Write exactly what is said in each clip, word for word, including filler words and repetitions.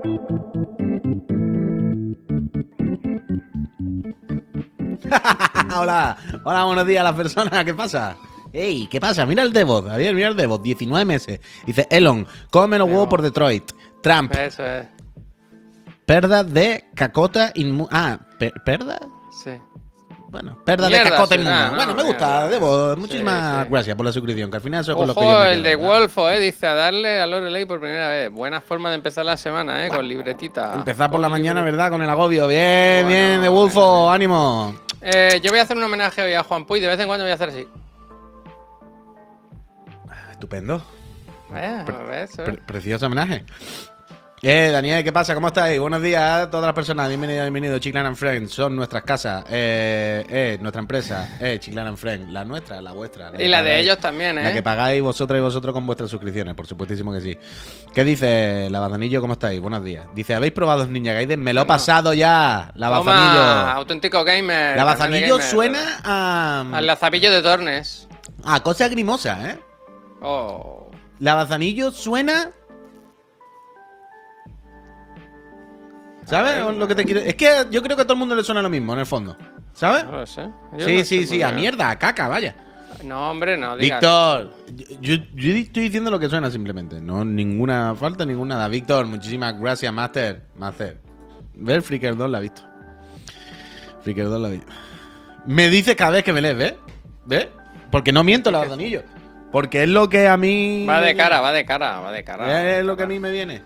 Hola, hola, buenos días a las personas, ¿qué pasa? Ey, ¿qué pasa? Mira el Devot, Javier, mira el Devot, diecinueve meses. Dice, Elon, come los huevos por Detroit. Trump, Eso es. perda de cacota inmune. Ah, per- ¿perda? Sí. Bueno, perda Mierda, de cacota sí, inmune. nada, no, Bueno, me gusta, mierda. Devot. Sí, Muchísimas sí. gracias por la suscripción, que al final eso es con lo que yo Ojo, me el quedo, de ¿verdad? Wolfo, eh, dice a darle a Lorelei por primera vez. Buena forma de empezar la semana, eh, con libretita. Empezar por Con la mañana, libre- ¿verdad? Con el agobio. Bien, Bueno, bien, de venga, Wolfo, venga. ánimo. Eh, yo voy a hacer un homenaje hoy a Juan Puy, de vez en cuando voy a hacer así. Estupendo. Eh, Pre- ¿ves? pre- precioso homenaje. Eh, Daniel, ¿qué pasa? ¿Cómo estáis? Buenos días a todas las personas. Bienvenido, bienvenido. Chiclan and Friends son nuestras casas. Eh, eh, nuestra empresa. Eh, Chiclan and Friends. La nuestra, la vuestra. Y la de pagáis- ellos también, La que eh. pagáis vosotras y vosotros con vuestras suscripciones, por supuestísimo que sí. ¿Qué dice Lavazanillo? ¿Cómo estáis? Buenos días. Dice, ¿habéis probado Ninja Gaiden? Me lo he Toma. pasado ya. Toma, Lavazanillo. auténtico gamer. Lavazanillo carnet de gamer. suena a. Al lazapillo de Tornes. A cosa grimosa, ¿eh? Oh. Lavazanillo suena. ¿Sabes lo que te quiero? Es que yo creo que a todo el mundo le suena lo mismo, en el fondo. ¿Sabes? No lo sé. Yo Sí, no sí, sé sí, muy a bien. mierda, a caca, vaya. No, hombre, no digas. Víctor, yo, yo estoy diciendo lo que suena simplemente. No, ninguna falta, ninguna nada. Víctor, muchísimas gracias, Master. Master. Ver Freaker dos la ha visto. Freaker dos la ha visto. Me dice cada vez que me lees, ¿ves? ¿Ves? Porque no miento, la anillo. Porque es lo que a mí. Va de cara, va de cara, va de cara. Es lo que a mí me viene.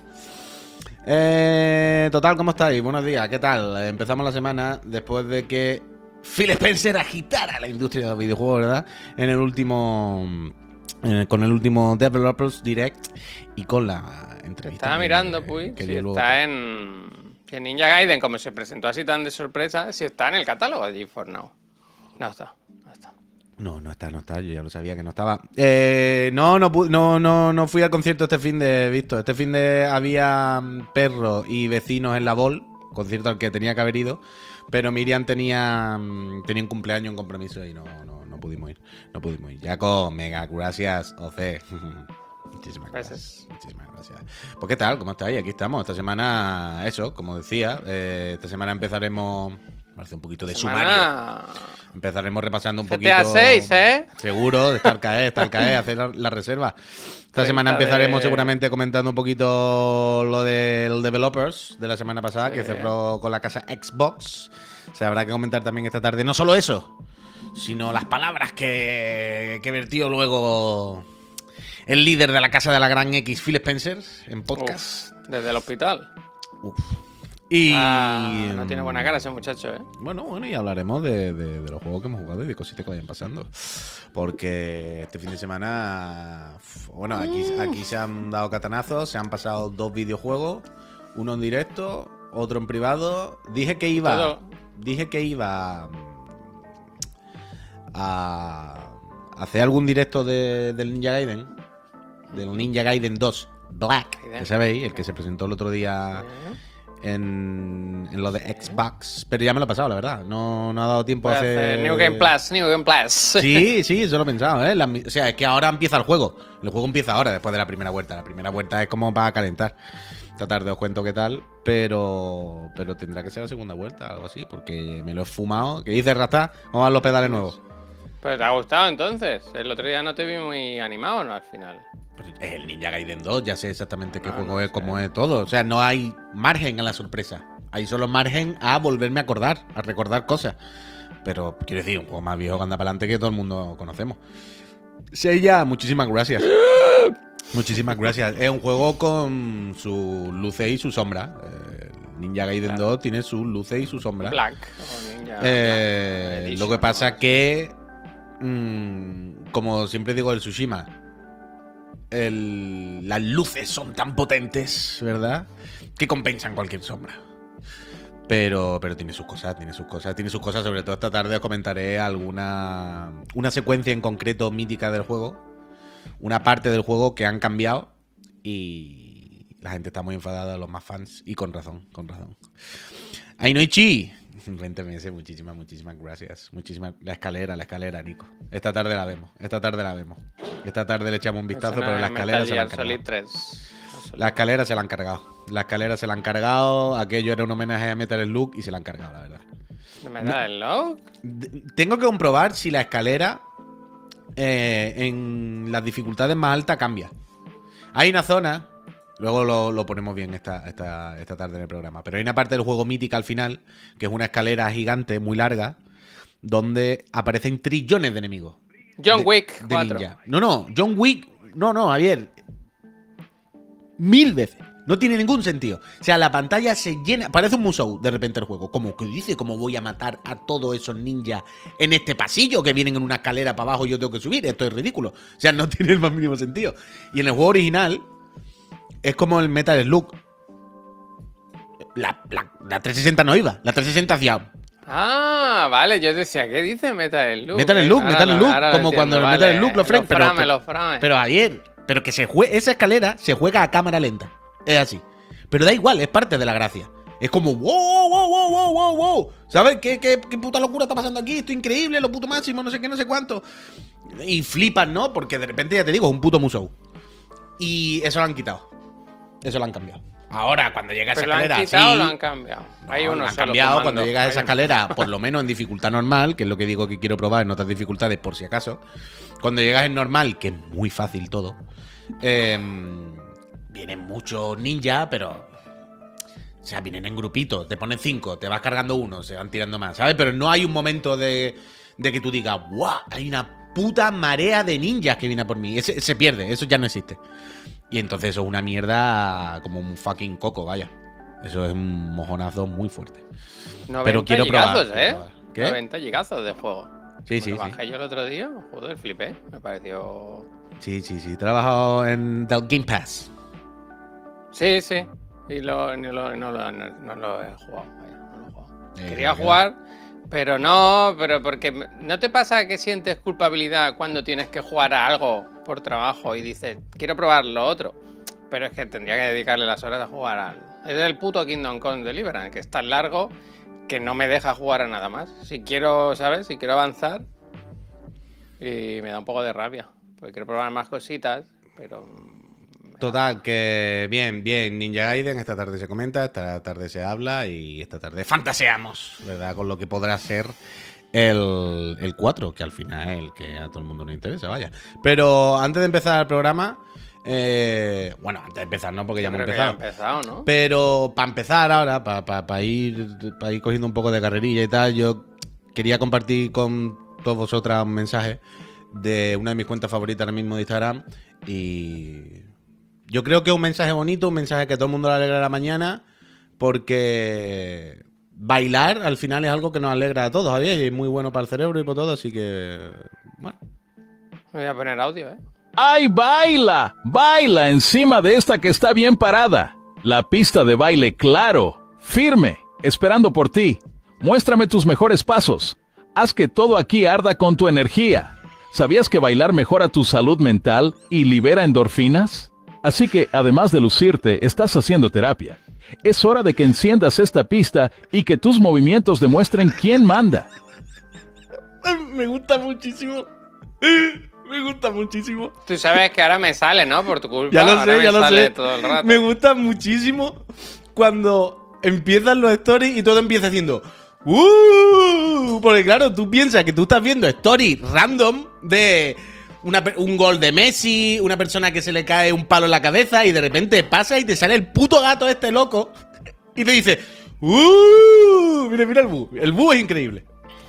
Eh, total, ¿cómo estáis? Buenos días, ¿qué tal? Empezamos la semana después de que Phil Spencer agitara la industria de los videojuegos, ¿verdad? En el último... eh, con el último Developers Direct y con la entrevista. Estaba que- mirando, pues, que si dio luego. está en, en Ninja Gaiden, como se presentó así tan de sorpresa, si está en el catálogo de GeForce Now. No está, no está. No, no está, no está. Yo ya lo sabía que no estaba. Eh, no, no, pu- no, no, no fui al concierto este fin de visto. Este fin de había mm, perros y vecinos en la Bol, concierto al que tenía que haber ido, pero Miriam tenía, mm, tenía un cumpleaños, un compromiso y no, no, no pudimos ir. No pudimos ir. Jaco, mega gracias, Oce. Muchísimas gracias. Gracias. Muchísimas gracias. Pues qué tal, ¿cómo estáis? Aquí estamos. Esta semana, eso, como decía, eh, esta semana empezaremos. Parece un poquito de sumario. Semana... Empezaremos repasando un G T A poquito. seis, ¿eh? Seguro, de estar caer, estar caer, hacer la, la reserva. Esta semana treinta empezaremos de- seguramente comentando un poquito lo del Developers de la semana pasada, Sí. que cerró con la casa Xbox. O sea, habrá que comentar también esta tarde no solo eso, sino las palabras que, que vertió luego el líder de la casa de la gran X, Phil Spencer, en podcast. Uf, desde el hospital. Uf. Y. Ah, no tiene buena cara ese muchacho, ¿eh? Bueno, bueno, y hablaremos de, de- de los juegos que hemos jugado y de cositas que vayan pasando. Porque este fin de semana, uf, bueno, aquí, aquí se han dado catanazos, se han pasado dos videojuegos, uno en directo, otro en privado. Dije que iba, Todo. dije que iba a hacer algún directo de- del Ninja Gaiden, del Ninja Gaiden dos Black, Gaiden. que sabéis, el que se presentó el otro día en, en lo de Xbox, pero ya me lo he pasado, la verdad. No, no ha dado tiempo Voy a a hacer... hacer New Game Plus, New Game Plus. Sí, sí, eso lo he pensado, ¿eh? La mi- o sea, es que ahora empieza el juego. El juego empieza ahora, después de la primera vuelta. La primera vuelta es como para calentar. Esta tarde os cuento qué tal, pero pero tendrá que ser la segunda vuelta, algo así, porque me lo he fumado. ¿Qué dices, Rasta? Vamos a dar los pedales nuevos. Pues te ha gustado entonces. El otro día no te vi muy animado, ¿no? Al final. Pues es el Ninja Gaiden dos, ya sé exactamente qué No, juego no es, sé. cómo es todo. O sea, no hay margen a la sorpresa. Hay solo margen a volverme a acordar, a recordar cosas. Pero quiero decir, un juego más viejo que anda para adelante que todo el mundo conocemos. Seiya, muchísimas gracias. Muchísimas gracias. Es un juego con sus luces y sus sombras. Eh, Ninja Gaiden Claro. dos tiene sus luces y sus sombras. Black. o Ninja Eh, Black lo Edition, que pasa ¿no? que, mm, como siempre digo del Tsushima, el- las luces son tan potentes, ¿verdad? Que compensan cualquier sombra. Pero, pero tiene sus cosas, tiene sus cosas, tiene sus cosas. Sobre todo esta tarde os comentaré alguna una secuencia en concreto mítica del juego, una parte del juego que han cambiado y la gente está muy enfadada, los más fans, y con razón, con razón. Ainoichi, veinte meses, muchísimas, muchísimas gracias. Muchísimas. La escalera, la escalera, Nico. Esta tarde la vemos, esta tarde la vemos. Esta tarde le echamos un vistazo, Suena pero la Metal escalera se la han Gear Solid cargado. tres. La escalera se la han cargado. La escalera se la han cargado. Aquello era un homenaje a Metal Slug y se la han cargado, la verdad. ¿Me da el log? D- Tengo que comprobar si la escalera eh, en las dificultades más altas cambia. Hay una zona, luego lo, lo ponemos bien esta, esta, esta tarde en el programa, pero hay una parte del juego mítica al final, que es una escalera gigante, muy larga, donde aparecen trillones de enemigos. John de- Wick de cuatro. ninja. No, no, John Wick. No, no, Javier. Mil veces. No tiene ningún sentido. O sea, la pantalla se llena. Parece un musou de repente el juego. Como que dice, ¿cómo voy a matar a todos esos ninjas en este pasillo que vienen en una escalera para abajo y yo tengo que subir? Esto es ridículo. O sea, no tiene el más mínimo sentido. Y en el juego original es como el Metal Slug. La, la, la trescientos sesenta no iba. La trescientos sesenta hacía. Ah, vale, yo decía, ¿qué dice Metal Slug? Metal Eh, Slug, ahora Metal lo- Slug, ahora lo como entiendo, cuando el vale. Metal Slug lo frame, Los pero- frames, los frames. Pero ayer, pero que se juegue, esa escalera se juega a cámara lenta. Es así. Pero da igual, es parte de la gracia. Es como, wow, wow, wow, wow, wow, wow. ¿Sabes qué, qué, qué puta locura está pasando aquí? Esto es increíble, lo puto máximo, no sé qué, no sé cuánto. Y flipan, ¿no? Porque de repente, ya te digo, es un puto musou. Y eso lo han quitado. Eso lo han cambiado. Ahora, cuando llega esa ¿Pero lo han escalera, quitado o sí, lo han cambiado? Hay no, uno lo han solo cambiado comando. cuando llegas a Hay esa uno. escalera, por lo menos en dificultad normal, que es lo que digo que quiero probar en otras dificultades por si acaso. Cuando llegas en normal, que es muy fácil todo, eh, vienen muchos ninjas, pero... O sea, vienen en grupitos, te ponen cinco, te vas cargando uno, se van tirando más, ¿sabes? Pero no hay un momento de, de que tú digas, ¡guau! Hay una puta marea de ninjas que viene a por mí. Ese, se pierde, eso ya no existe. Y entonces eso es una mierda como un fucking coco, vaya. Eso es un mojonazo muy fuerte. noventa Pero quiero probar, gigazos, quiero ¿eh? probar. ¿Qué? noventa gigazos de juego. Sí, Me sí, lo sí. bajé yo el otro día, joder, flipé. Me pareció... Sí, sí, sí. He trabajado en The Game Pass. Sí, sí. Y lo, no, lo, no, lo, no, no lo he jugado. Vaya, no lo he jugado. Eh, Quería ya. jugar, pero no, pero porque me- ¿no te pasa que sientes culpabilidad cuando tienes que jugar a algo por trabajo y dices, quiero probar lo otro? Pero es que tendría que dedicarle las horas a jugar al... Es el puto Kingdom Come Deliverance, que es tan largo que no me deja jugar a nada más. Si quiero, ¿sabes? Si quiero avanzar, y me da un poco de rabia, porque quiero probar más cositas, pero... Total, que bien, bien, Ninja Gaiden, esta tarde se comenta, esta tarde se habla y esta tarde fantaseamos, ¿verdad? Con lo que podrá ser el, el cuatro, que al final es el que a todo el mundo le interesa, vaya. Pero antes de empezar el programa, eh, bueno, antes de empezar, ¿no? Porque ya hemos creo que ya empezado. ha empezado, ¿no? Pero para empezar ahora, para pa, pa ir, pa ir cogiendo un poco de carrerilla y tal, yo quería compartir con todos vosotras un mensaje de una de mis cuentas favoritas ahora mismo de Instagram y... Yo creo que es un mensaje bonito, un mensaje que a todo el mundo le alegra la mañana, porque bailar al final es algo que nos alegra a todos, ¿sabes? Y es muy bueno para el cerebro y para todo, así que, bueno. Me voy a poner audio, ¿eh? ¡Ay, baila! ¡Baila encima de esta que está bien parada! La pista de baile, claro, firme, esperando por ti. Muéstrame tus mejores pasos. Haz que todo aquí arda con tu energía. ¿Sabías que bailar mejora tu salud mental y libera endorfinas? Así que, además de lucirte, estás haciendo terapia. Es hora de que enciendas esta pista y que tus movimientos demuestren quién manda. Me gusta muchísimo. Me gusta muchísimo. Tú sabes que ahora me sale, ¿no? Por tu culpa. Ya lo ahora sé, me ya lo sale sé. todo el rato. Me gusta muchísimo cuando empiezan los stories y todo empieza haciendo ¡Uh! Porque claro, tú piensas que tú estás viendo stories random de una, pe- un gol de Messi, una persona que se le cae un palo en la cabeza y de repente pasa y te sale el puto gato este loco y te dice ¡Uh! Mira, mira el bu. El bu es increíble.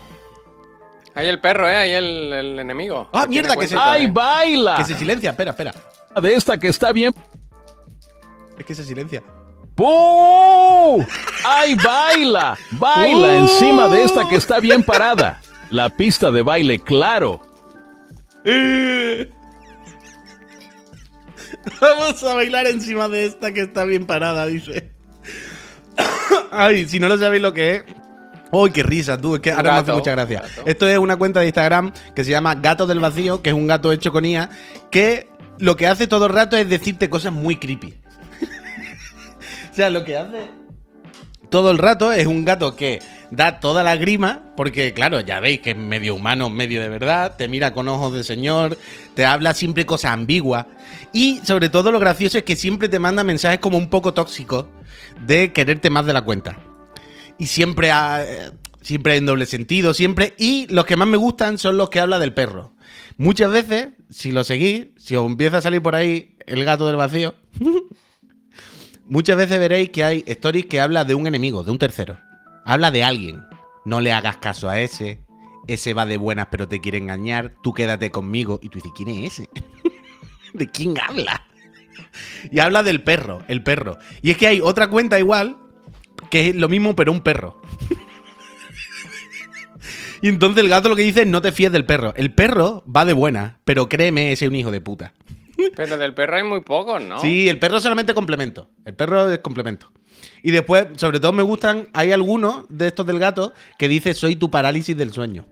Ahí el perro, ¿eh? Ahí el, el enemigo. Ah, Que mierda, tiene que se- cuenta, ¡Ay, ¿eh? baila! Que se silencia, espera, espera. De esta que está bien... Es que se silencia. ¡Pum! ¡Ay, baila! ¡Baila ¡Uh! encima de esta que está bien parada! La pista de baile, claro. Vamos a bailar encima de esta que está bien parada, dice. Ay, si no lo sabéis lo que es. ¡Uy, qué risa, tú! Es que ahora me hace gato, mucha gracia. gato. Esto es una cuenta de Instagram que se llama Gato del Vacío, que es un gato hecho con I A, que lo que hace todo el rato es decirte cosas muy creepy. O sea, lo que hace todo el rato es un gato que da toda la grima, porque claro, ya veis que es medio humano, medio de verdad, te mira con ojos de señor, te habla siempre cosas ambiguas, y sobre todo lo gracioso es que siempre te manda mensajes como un poco tóxicos de quererte más de la cuenta. Y siempre, ha, siempre en doble sentido, siempre, y los que más me gustan son los que habla del perro. Muchas veces, si lo seguís, si os empieza a salir por ahí el gato del vacío, muchas veces veréis que hay stories que habla de un enemigo, de un tercero. Habla de alguien. No le hagas caso a ese. Ese va de buenas pero te quiere engañar. Tú quédate conmigo. Y tú dices, ¿quién es ese? ¿De quién habla? Y habla del perro, el perro. Y es que hay otra cuenta igual, que es lo mismo pero un perro. Y entonces el gato lo que dice es no te fíes del perro. El perro va de buena, pero créeme, ese es un hijo de puta. Pero del perro hay muy pocos, ¿no? Sí, el perro es solamente complemento. El perro es complemento. Y después, sobre todo me gustan, hay algunos de estos del gato que dice soy tu parálisis del sueño.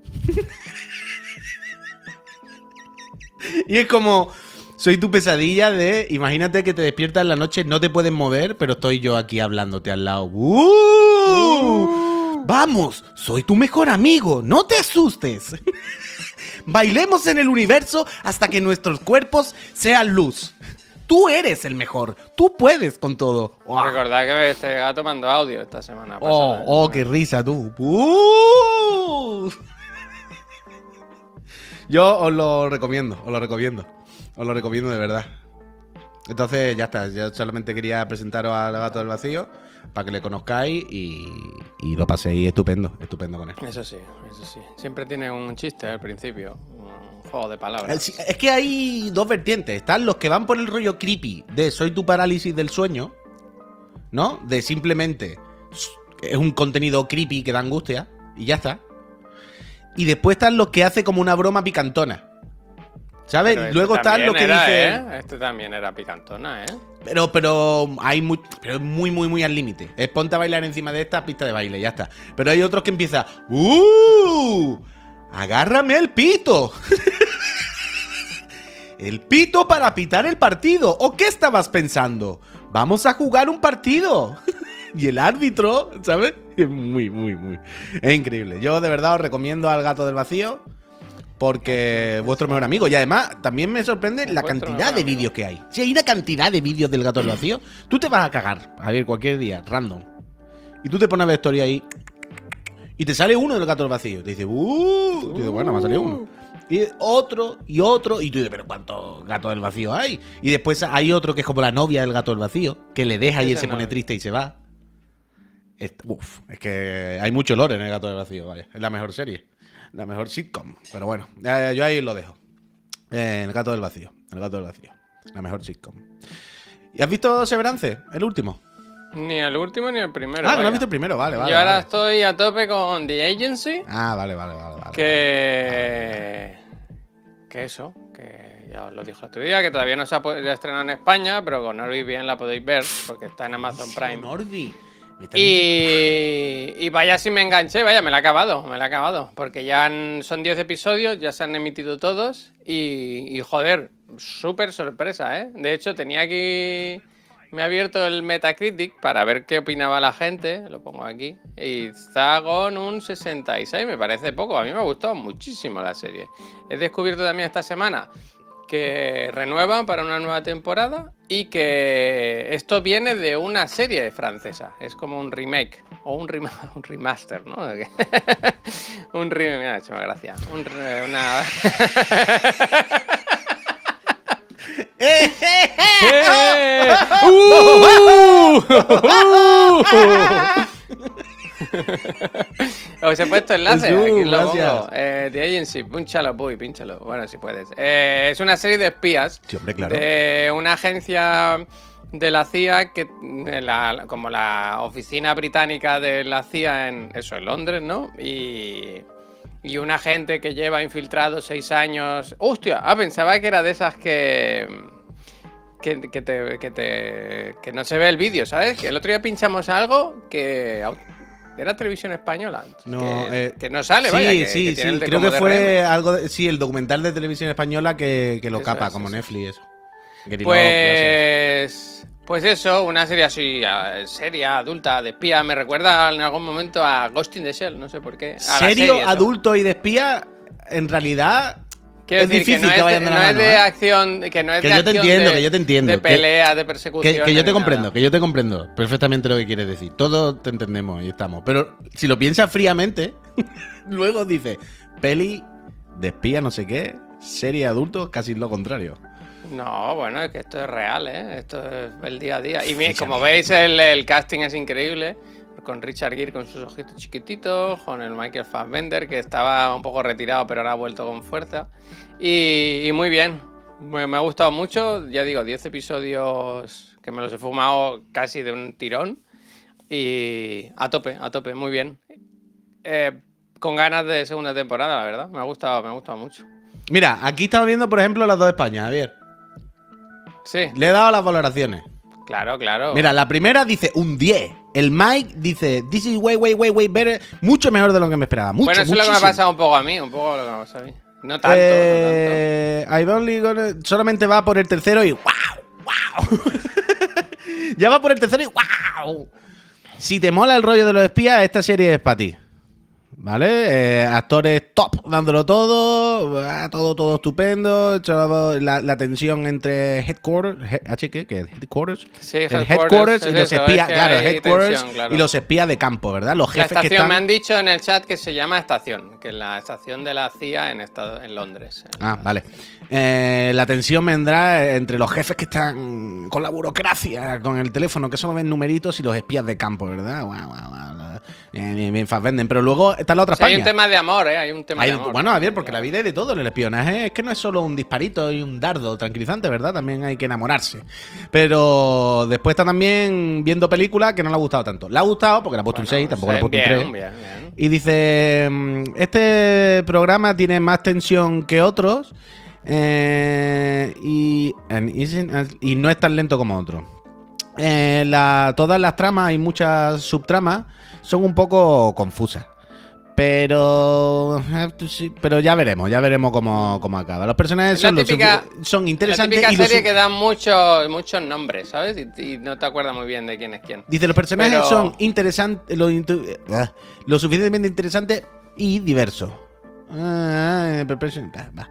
Y es como, soy tu pesadilla de, imagínate que te despiertas en la noche, no te puedes mover, pero estoy yo aquí hablándote al lado. ¡Uh! Vamos, soy tu mejor amigo, no te asustes. Bailemos en el universo hasta que nuestros cuerpos sean luz. Tú eres el mejor, tú puedes con todo. Oh. Recordad que este gato mandó audio esta semana pasada. Oh, oh, qué risa tú. Uh. Yo os lo recomiendo, os lo recomiendo. Os lo recomiendo de verdad. Entonces ya está, yo solamente quería presentaros al gato del vacío para que le conozcáis y, y lo paséis estupendo, estupendo con él. Eso sí, eso sí. Siempre tiene un chiste al principio, un juego de palabras. Es que hay dos vertientes. Están los que van por el rollo creepy de soy tu parálisis del sueño, ¿no? De simplemente es un contenido creepy que da angustia y ya está. Y después están los que hace como una broma picantona. ¿Sabes? Pero Luego este están los que era, dicen... ¿eh? Este también era picantona, ¿eh? Pero, pero hay muy, pero es muy, muy, muy al límite. Es ponte a bailar encima de esta pista de baile, ya está. Pero hay otros que empiezan, ¡uh! ¡Agárrame el pito! El pito para pitar el partido. ¿O qué estabas pensando? Vamos a jugar un partido. Y el árbitro, ¿sabes? Es muy, muy, muy. Es increíble. Yo de verdad os recomiendo al gato del vacío. Porque vuestro mejor amigo. Y además, también me sorprende la cantidad de vídeos que hay. Si hay una cantidad de vídeos del gato del vacío, tú te vas a cagar. A ver, cualquier día, random. Y tú te pones a ver historia ahí. Y te sale uno del gato del vacío. Te dice, uh. Tú dices, bueno, me ha salido uno. Y otro, y otro. Y tú dices, pero ¿cuántos gatos del vacío hay? Y después hay otro que es como la novia del gato del vacío. Que le deja y él se pone triste y se va. Es, uf, es que hay mucho lore en el gato del vacío, vaya. Es la mejor serie. La mejor sitcom. Pero bueno, eh, yo ahí lo dejo. Eh, el gato del vacío. El gato del vacío. La mejor sitcom. ¿Y has visto Severance? El último. Ni el último ni el primero. Ah, vaya. que no has visto el primero, vale, vale. Yo ahora vale. estoy a tope con The Agency. Ah, vale, vale, vale. vale Que. Que eso. Que ya os lo dije otro día. Que todavía no se ha podido estrenar en España. Pero con Norby bien la podéis ver. Porque está en Amazon Prime. Norby. Y, y vaya si me enganché, vaya, me la he acabado, me la he acabado. Porque ya han, son diez episodios, ya se han emitido todos. Y, y joder, súper sorpresa, ¿eh? De hecho, tenía aquí... Me ha abierto el Metacritic para ver qué opinaba la gente. Lo pongo aquí. Y está con un sesenta y seis, me parece poco. A mí me ha gustado muchísimo la serie. He descubierto también esta semana que renuevan para una nueva temporada y que esto viene de una serie francesa. Es como un remake o un, rem un remaster, ¿no? Un remake, me ha hecho gracia. Un re una... ¡Eh, eh, ¡Eh! ¡Uh! Os he puesto enlace, Uh, aquí lo gracias. pongo. Eh, The Agency, pínchalo, puy, pínchalo. Bueno, si puedes. Eh, es una serie de espías. Sí, hombre, claro. De una agencia de la C I A, que la, como la oficina británica de la C I A en eso, en Londres, ¿no? Y, y un agente que lleva infiltrado seis años. ¡Hostia! Ah, pensaba que era de esas que. Que, que, te, que, te, que no se ve el vídeo, ¿sabes? Que el otro día pinchamos algo que era televisión española. No, que, eh, que no sale, sí, vaya. Que, sí, que tiene sí. el de Creo como que fue D R M. algo. De, sí, el documental de televisión española que, que lo Eso capa, es, como eso. Netflix y eso. Que tiró, Pues. Pues eso, una serie así, eh, seria, adulta, de espía. Me recuerda en algún momento a Ghost in the Shell, no sé por qué. A la Serio, serie, eso. adulto y de espía, en realidad Quiero es decir difícil que no que es, vayan de, de no la es mano, de ¿eh? acción, que no es Que de yo te acción entiendo, de, que yo te entiendo, de que- pelea, de Que, persecución. que yo te ni comprendo, nada. que yo te comprendo perfectamente lo que quieres decir. Todos te entendemos y estamos. Pero si lo piensas fríamente, luego dices, peli de espía, no sé qué, serie adulto, casi lo contrario. No, bueno, es que esto es real, ¿eh? Esto es el día a día. Y mi- Sí, como sí. veis, el, el casting es increíble. Con Richard Gere con sus ojitos chiquititos, con el Michael Fassbender, que estaba un poco retirado, pero ahora ha vuelto con fuerza. Y, y muy bien. Me, me ha gustado mucho. Ya digo, diez episodios que me los he fumado casi de un tirón. Y a tope, a tope, muy bien. Eh, con ganas de segunda temporada, la verdad. Me ha gustado, me ha gustado mucho. Mira, aquí estamos viendo, por ejemplo, las dos Españas, Javier. Sí, Le he dado las valoraciones. claro, claro. Mira, la primera dice un diez. El Mike dice, this is way, way, way, way better. Mucho mejor de lo que me esperaba. Mucho, bueno, eso es lo que me ha muchísimo. pasado un poco a mí, un poco lo que me ha pasado a mí. No tanto, Eh, I only gonna- solamente va por el tercero y ¡wow! ¡Wow! Ya va por el tercero y ¡wow! Si te mola el rollo de los espías, esta serie es para ti. ¿Vale? Eh, actores top, dándolo todo, ah, todo, todo estupendo. todo- La, la tensión entre Headquarters, he- H ¿qué? ¿Qué? Headquarters, Sí, el Headquarters, Headquarters y es los eso, espías, es que claro, hay Headquarters tensión, claro. y los espías de campo, ¿verdad? Los La jefes que estación, están. me han dicho en el chat que se llama estación, que es la estación de la C I A en, estado, en Londres. Ah, vale. Eh, la tensión vendrá entre los jefes que están con la burocracia, con el teléfono, que solo ven numeritos, y los espías de campo, ¿verdad? Guau, guau, guau. Bien, bien, bien, Fassbender. Pero luego está la otra O sea, hay España. un tema de amor, ¿eh? Hay un tema Hay- de amor. bueno, Javier, porque la vida hay de todo en el espionaje. Es que no es solo un disparito y un dardo tranquilizante, ¿verdad? También hay que enamorarse. Pero después está también viendo películas que no le ha gustado tanto. Le ha gustado porque le ha puesto Bueno, un seis, tampoco le ha puesto bien, un tres. bien, bien. Y dice, mm, este programa tiene más tensión que otros eh, y, and isn't- y no es tan lento como otros. Eh, la- todas las tramas y muchas subtramas son un poco confusas. Pero sí, pero ya veremos, ya veremos cómo, cómo acaba. Los personajes Es la son, lo típica- sufi- son La interesantes típica y lo serie su- que da muchos, muchos nombres, ¿sabes? Y, y no te acuerdas muy bien de quién es quién. Dice, los personajes Pero- son interesantes, lo, intu- ah, lo suficientemente interesantes y diversos. Ah, pero- pero- ah, va. A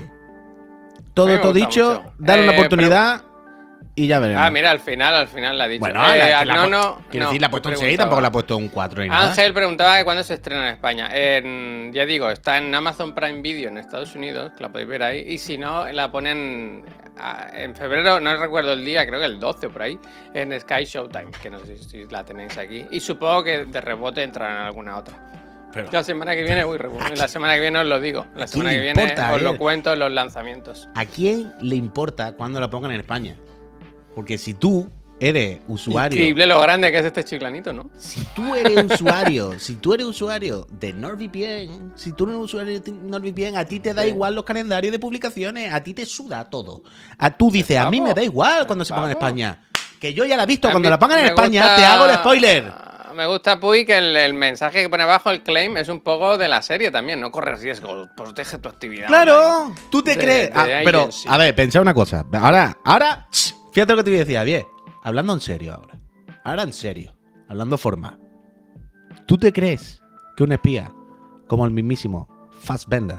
Todo mí me esto gusta dicho, mucho. darle Eh, una oportunidad y ya veremos. Ah, mira, al final, al final la ha dicho. Bueno, Eh, la- al- la- no, la- no, quiero no, decir, le ha puesto un seis, preguntaba. tampoco le ha puesto un cuatro ni nada. Ángel preguntaba que cuándo se estrena en España. En- ya digo, está en Amazon Prime Video en Estados Unidos, que la podéis ver ahí. Y si no, la ponen ah, en febrero, no recuerdo el día, creo que el doce o por ahí, en Sky Showtime, que no sé si la tenéis aquí. Y supongo que de rebote entrará en alguna otra. Pero- La semana que viene, uy, rebote, la semana que viene os lo digo. La quién semana que le viene importa, os eh? lo cuento en los lanzamientos. ¿A quién le importa cuando la pongan en España? Porque si tú eres usuario, Increíble lo grande que es este chiclanito, ¿no? si tú eres usuario, si tú eres usuario de NordVPN, si tú eres usuario de NordVPN, a ti te da Sí. igual los calendarios de publicaciones, a ti te suda todo. A tú dices, a mí me da igual cuando se ponga en Pavo. España. Que yo ya la he visto, A cuando mí la pongan en me España, gusta- te hago el spoiler. Me gusta, Puy, que el, el mensaje que pone abajo, el claim, es un poco de la serie también. No corres riesgo, protege tu actividad. Claro, tú te De- crees. de Ah, pero, agency. a ver, pensá una cosa. Ahora, ahora, ch, fíjate lo que te voy a decir, Javier. Hablando en serio ahora. Ahora en serio. Hablando forma. ¿Tú te crees que un espía como el mismísimo Fassbender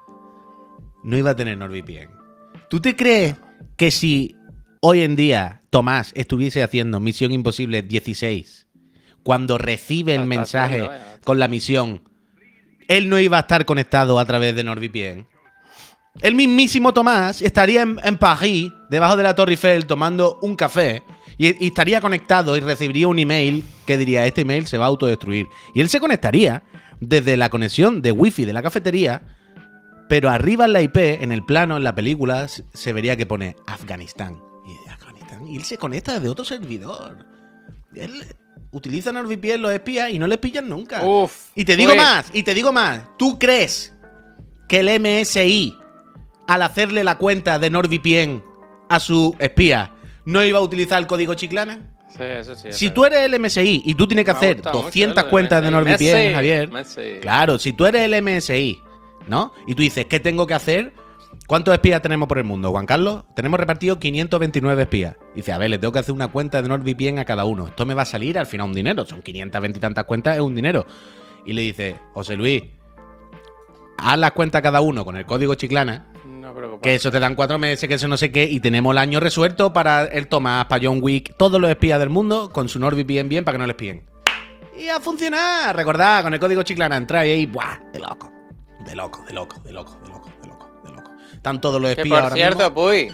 no iba a tener NordVPN? ¿Tú te crees que si hoy en día Tomás estuviese haciendo Misión Imposible dieciséis, cuando recibe el Lo está mensaje haciendo, eh. con la misión, él no iba a estar conectado a través de NordVPN? El mismísimo Tomás estaría en, en París, debajo de la Torre Eiffel, tomando un café y, y estaría conectado y recibiría un email que diría, este email se va a autodestruir. Y él se conectaría desde la conexión de wifi de la cafetería, pero arriba en la I P, en el plano, en la película, se- se vería que pone Afganistán. Y, Afganistán. Y él se conecta desde otro servidor. Él utiliza NordVPN los espías y no les pillan nunca. Uf. Y te digo Uy. más, y te digo más. ¿Tú crees que el M S I, al hacerle la cuenta de NordVPN a su espía, no iba a utilizar el código Chiclana? Sí, eso sí. Si eso tú eres el M S I y tú tienes que Me hacer gusta mucho doscientas lo de cuentas de el NordVPN, Messi, Javier. Messi. Claro, si tú eres el M S I, ¿no? Y tú dices, ¿qué tengo que hacer ¿Cuántos espías tenemos por el mundo, Juan Carlos? Tenemos repartido quinientos veintinueve espías. Dice, a ver, le tengo que hacer una cuenta de NordVPN a cada uno. Esto me va a salir al final un dinero. Son quinientas veinte y tantas cuentas, es un dinero. Y le dice, José Luis, haz las cuentas cada uno con el código Chiclana, No preocupes. que eso te dan cuatro meses, que eso no sé qué, y tenemos el año resuelto para el Tomás, para John Wick, todos los espías del mundo con su NordVPN bien para que no les piden. Y a funcionar. Recordad, con el código Chiclana entráis ahí, ¡buah! De loco. De loco, de loco, de loco, de loco, de loco, de loco. Están todos los Que espías por ahora cierto, mismo. Puy,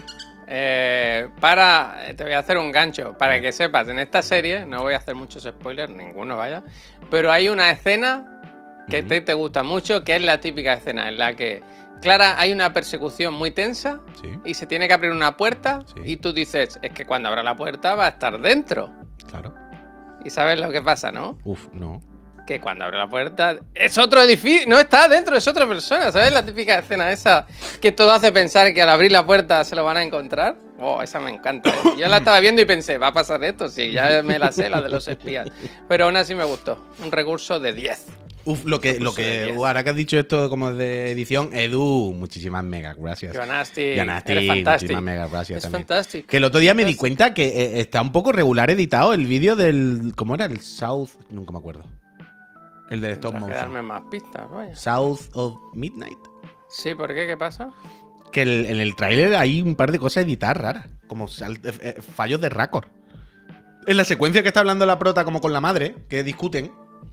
eh, para, te voy a hacer un gancho, para que sepas, en esta serie, no voy a hacer muchos spoilers, ninguno vaya, pero hay una escena que Ujú. te, te gusta mucho, que es la típica escena en la que, Clara, hay una persecución muy tensa Sí, y se tiene que abrir una puerta Sí. y tú dices, es que cuando abra la puerta va a estar dentro. claro. Y sabes lo que pasa, ¿no? Uf, no. Que cuando abre la puerta es otro edificio, no está dentro, es otra persona, ¿sabes? La típica escena esa que todo hace pensar que al abrir la puerta se lo van a encontrar. Oh, esa me encanta. ¿eh? Yo la estaba viendo y pensé, va a pasar esto, sí, ya me la sé, la de los espías. Pero aún así me gustó. Un recurso de diez. Uf, lo que, lo que, Yes. uh, ahora que has dicho esto como de edición, Edu, muchísimas megas gracias. Joanasti, Joanasti, eres fantástico. muchísimas megas gracias Es también. fantástico. Que el otro día me di Fantástico. cuenta que eh, está un poco regular editado el vídeo del. ¿Cómo era? El South. Nunca me acuerdo. El de Stop Tendrás que darme Motion. más pistas, vaya. South of Midnight. Sí, ¿por qué? ¿Qué pasa? Que el- en el tráiler hay un par de cosas editadas raras. Como sal- eh, eh, fallos de récord. En la secuencia que está hablando la prota como con la madre, que discuten,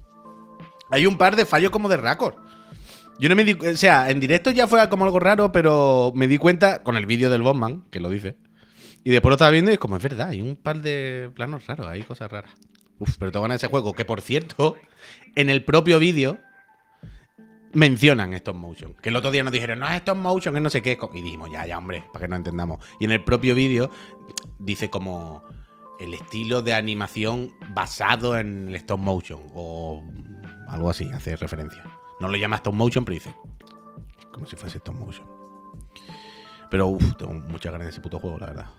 hay un par de fallos como de récord. Yo no me di. O sea, en directo ya fue como algo raro, pero me di cuenta con el vídeo del Bosman, que lo dice. Y después lo estaba viendo y es como, es verdad, hay un par de planos raros, hay cosas raras. Uf, pero te van a ese juego, que por cierto, en el propio vídeo mencionan stop motion. Que el otro día nos dijeron, no es stop motion, es no sé qué. Y dijimos, ya, ya, hombre, para que no entendamos. Y en el propio vídeo dice como el estilo de animación basado en el stop motion. O algo así, hace referencia. No lo llama stop motion, pero dice como si fuese stop motion. Pero uff, tengo muchas ganas de ese puto juego, la verdad.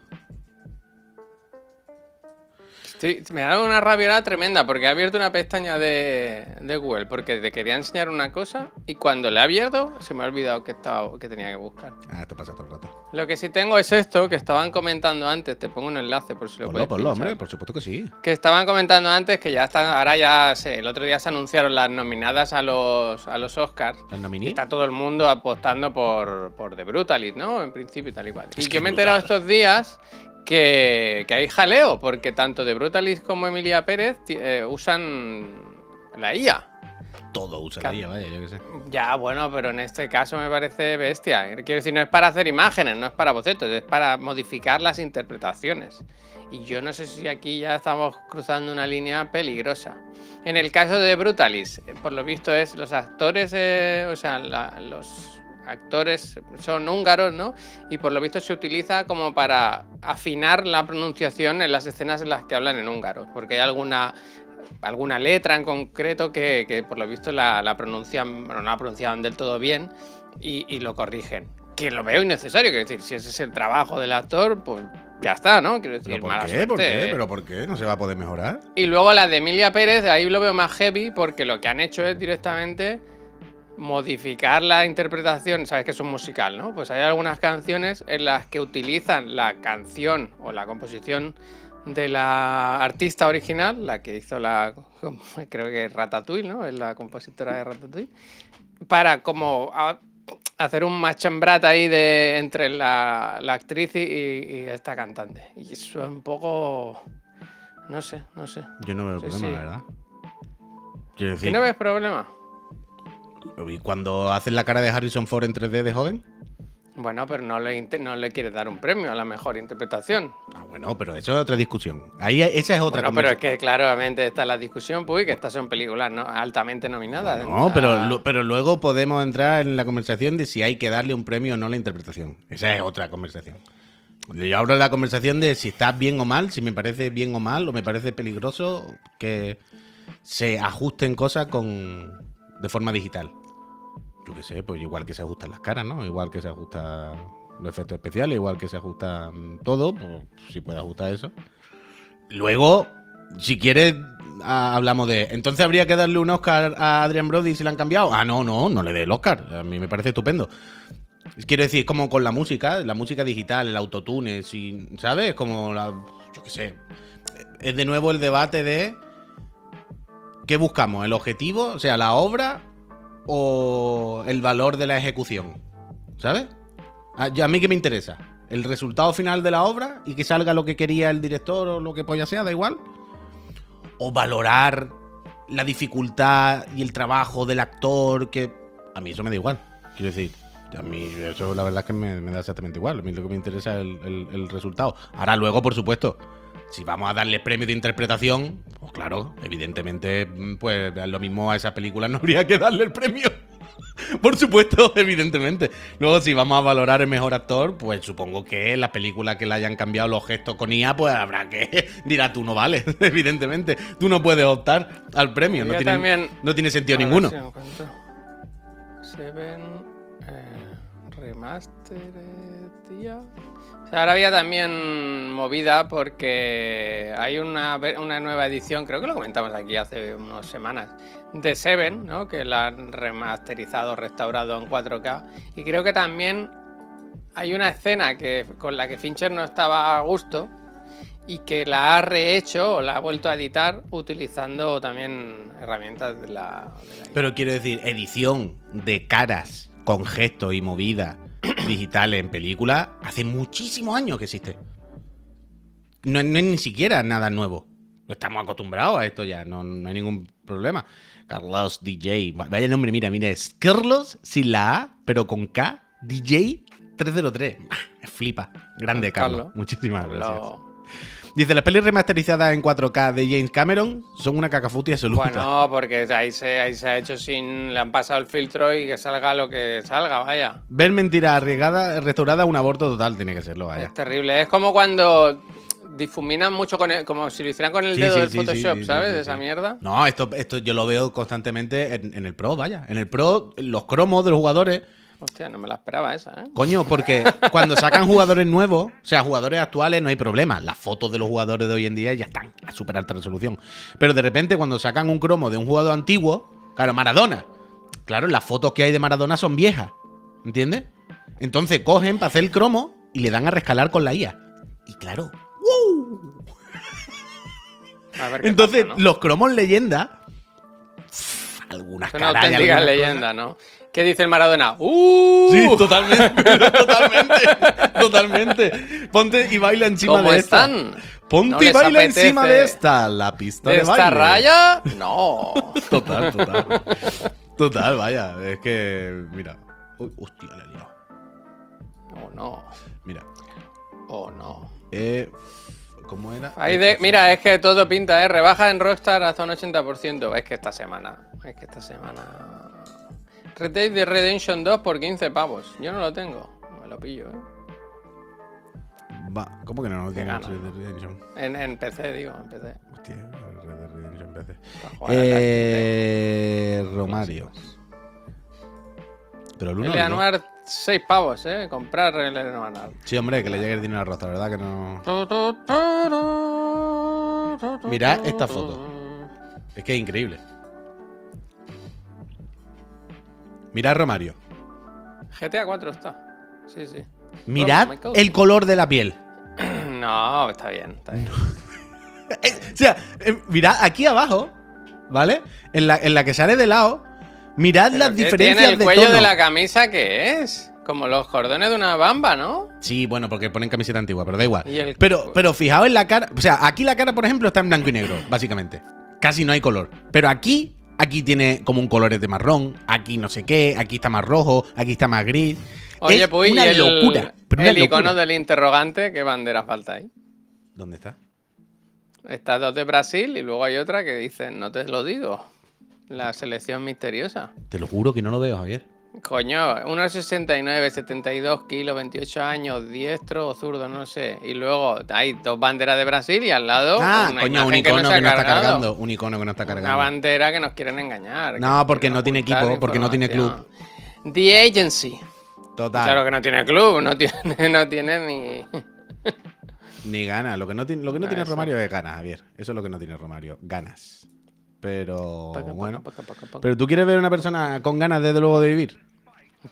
Sí, me da una rabia tremenda porque he abierto una pestaña de, de Google porque te quería enseñar una cosa y cuando la he abierto se me ha olvidado que, estaba, que tenía que buscar. Ah, esto pasa todo el rato. Lo que sí tengo es esto que estaban comentando antes, te pongo un enlace por si lo Ponlo, puedes ponlo, pinchar. hombre, por supuesto que sí. Que estaban comentando antes que ya están, ahora ya sé, el otro día se anunciaron las nominadas a los, a los Oscars. ¿Las Y nominé? está todo el mundo apostando por, por The Brutalist, ¿no? En principio y tal y cual. Es Y que yo me he brutal. enterado estos días que, que hay jaleo, porque tanto The Brutalist como Emilia Pérez ti- eh, usan la I A. Todo usa Claro. la I A, vaya, yo qué sé. Ya, bueno, pero en este caso me parece bestia. Quiero decir, no es para hacer imágenes, no es para bocetos, es para modificar las interpretaciones. Y yo no sé si aquí ya estamos cruzando una línea peligrosa. En el caso de Brutalis, eh, por lo visto es los actores, eh, o sea, la- los actores son húngaros, ¿no? Y por lo visto se utiliza como para afinar la pronunciación en las escenas en las que hablan en húngaro, porque hay alguna alguna letra en concreto que, que por lo visto la, la pronuncian, bueno, no la pronunciaban del todo bien y, y lo corrigen. Que lo veo innecesario, quiero decir, si ese es el trabajo del actor, pues ya está, ¿no? Quiero decir, ¿Pero por mala qué? ¿Por suerte. qué? ¿Pero por qué? ¿No se va a poder mejorar? Y luego la de Emilia Pérez, ahí lo veo más heavy porque lo que han hecho es directamente modificar la interpretación. Sabes que es un musical, ¿no? Pues hay algunas canciones en las que utilizan la canción o la composición de la artista original, la que hizo la, creo que Ratatouille, ¿no? Es la compositora de Ratatouille, para como a- hacer un machembrat ahí de, entre la, la actriz y, y esta cantante. Y eso es un poco... No sé, no sé. Yo no veo Sí, problema, sí. la verdad. Quiero ¿Y decir, no ves problema? ¿y cuando hacen la cara de Harrison Ford en tres D de joven? Bueno, pero no le, inte- no le quieres dar un premio a la mejor interpretación. Ah, bueno, pero eso es otra discusión. Ahí esa es otra Bueno, pero es conversación. que claramente está la discusión, pues, que estas son películas ¿no? altamente nominadas. No, Ah, pero, lu- pero luego podemos entrar en la conversación de si hay que darle un premio o no a la interpretación. Esa es otra conversación. Yo hablo de la conversación de si está bien o mal, si me parece bien o mal, o me parece peligroso que se ajusten cosas con de forma digital. Yo qué sé, pues igual que se ajustan las caras, ¿no? Igual que se ajustan los efectos especiales, igual que se ajustan todo, pues si puede ajustar eso. Luego, si quieres, ah, hablamos de... Entonces habría que darle un Oscar a Adrian Brody si le han cambiado. Ah, no, no, no le dé el Oscar. A mí me parece estupendo. Quiero decir, es como con la música, la música digital, el autotune, si, ¿sabes? Como la. Yo qué sé. Es de nuevo el debate de. ¿Qué buscamos? ¿El objetivo? O sea, la obra o el valor de la ejecución. ¿Sabes? A, yo- a mí qué me interesa. ¿El resultado final de la obra y que salga lo que quería el director o lo que polla sea, da igual? ¿O valorar la dificultad y el trabajo del actor? Que a mí eso me da igual. Quiero decir, a mí eso la verdad es que me, me da exactamente igual. A mí lo que me interesa es el, el- el resultado. Ahora luego, por supuesto, si vamos a darle premio de interpretación, pues claro, evidentemente, mm, pues lo mismo a esa película no habría que darle el premio. Por supuesto, evidentemente. Luego, si vamos a valorar el mejor actor, pues supongo que en las películas que le hayan cambiado los gestos con I A, pues habrá que. Dirá, tú no vales, evidentemente. Tú no puedes optar al premio. No Había tiene, también- no tiene sentido A ver ninguno. si lo encuentro. Seven eh, Remastered, tío. O sea, ahora había también movida porque hay una, ve- una nueva edición, creo que lo comentamos aquí hace unas semanas, de Seven, ¿no? Que la han remasterizado, restaurado en cuatro K. Y creo que también hay una escena que, con la que Fincher no estaba a gusto y que la ha rehecho o la ha vuelto a editar utilizando también herramientas de la... de la I A. Pero quiero decir, edición de caras con gestos y movidas digitales en películas hace muchísimos años que existe. No, es- no es ni siquiera nada nuevo. Estamos acostumbrados a esto ya, no, no hay ningún problema. Carlos D J, vaya nombre, mira, mira, es Carlos sin la A, pero con K, D J tres cero tres. Me flipa. Grande, Carlos. Carlos. Muchísimas gracias. Lo- Dice, las pelis remasterizadas en cuatro K de James Cameron son una cacafutia absoluta. Bueno, porque ahí se, ahí se ha hecho sin... Le han pasado el filtro y que salga lo que salga, vaya. Ver mentira arriesgada, restaurada, un aborto total tiene que serlo, vaya. Es terrible. Es como cuando difuminan mucho con el- como si lo hicieran con el Sí, dedo sí, del sí, Photoshop, sí, sí, ¿sabes? sí, De sí. esa mierda. No, esto, esto yo lo veo constantemente en, en el Pro, vaya. En el Pro, los cromos de los jugadores. Hostia, no me la esperaba esa, ¿eh? Coño, porque cuando sacan jugadores nuevos, o sea, jugadores actuales, no hay problema. Las fotos de los jugadores de hoy en día ya están a súper alta resolución. Pero de repente, cuando sacan un cromo de un jugador antiguo, claro, Maradona. Claro, las fotos que hay de Maradona son viejas. ¿Entiendes? Entonces cogen para hacer el cromo y le dan a rescalar con la I A. Y claro, A ver qué entonces pasa, ¿no? los cromos leyenda. pff, Algunas Es una caras y auténtica algunas leyenda, ¿no? ¿Qué dice el Maradona? ¡Uh! Sí, totalmente, totalmente, totalmente. Ponte y baila encima ¿Cómo de esta. están? Ponte ¿No y les baila apetece encima de esta, la pista ¿De de, esta baile. raya? No. Total, total. Total, vaya. Es que, mira. Uy, hostia, la he liado. Oh, no. Mira. Oh, no. Eh, ¿Cómo era? Ahí de, mira, es que todo pinta, ¿eh? Rebaja en Rockstar hasta un ochenta por ciento. Es que esta semana. Es que esta semana. Red Dead Redemption dos por quince pavos. Yo no lo tengo. Me lo pillo, ¿eh? Va, ¿cómo que no lo Qué tiene gana. Red Dead Redemption? En, en P C, digo, en P C. Hostia, Red Dead Redemption P C. Para jugar al Eh, Romario. Pero el uno El o el dos. anual seis pavos, ¿eh? Comprar el anual. Sí, hombre, que le llegue el dinero a Rosta, ¿verdad? Que no. Mirad esta foto. Es que es increíble. Mirad Romario. G T A cuatro está. Sí, sí. Mirad Oh, Michael. el color de la piel. No, está bien, está bien. Eh, o sea, eh, mirad aquí abajo, ¿vale? En la, en la que sale de lado. Mirad Pero las ¿qué diferencias tiene el de cuello tono. de la camisa que es? Como los cordones de una bamba, ¿no? Sí, bueno, porque ponen camiseta antigua, pero da igual. Y el- Pero, pero fijaos en la cara. O sea, aquí la cara, por ejemplo, está en blanco y negro, básicamente. Casi no hay color. Pero aquí, aquí tiene como un colorete marrón. Aquí no sé qué. Aquí está más rojo. Aquí está más gris. Oye, es pues una y el, locura. Pero una el icono locura. del interrogante, ¿qué bandera falta ahí? ¿Dónde está? Estas dos de Brasil y luego hay otra que dice, no te lo digo, la selección misteriosa. Te lo juro que no lo veo, Javier. Coño, uno sesenta y nueve, setenta y dos kilos, veintiocho años, diestro o zurdo, no sé. Y luego hay dos banderas de Brasil y al lado Ah, una coño, un imagen icono que no, se ha está cargado. cargando. Un icono que no está Una cargando. bandera que nos quieren engañar. No, que porque quieren no tiene ocultar equipo, porque no tiene información. The Agency. Total. Claro que no tiene club, no tiene, no tiene ni... Ni ganas. Lo que no, tiene, lo que no Ah, tiene eso. Romario es ganas, Javier. Eso es lo que no tiene Romario. Ganas. Pero Paca, paca, bueno. paca, paca, paca. Pero tú quieres ver a una persona con ganas, desde luego, de vivir. Sí,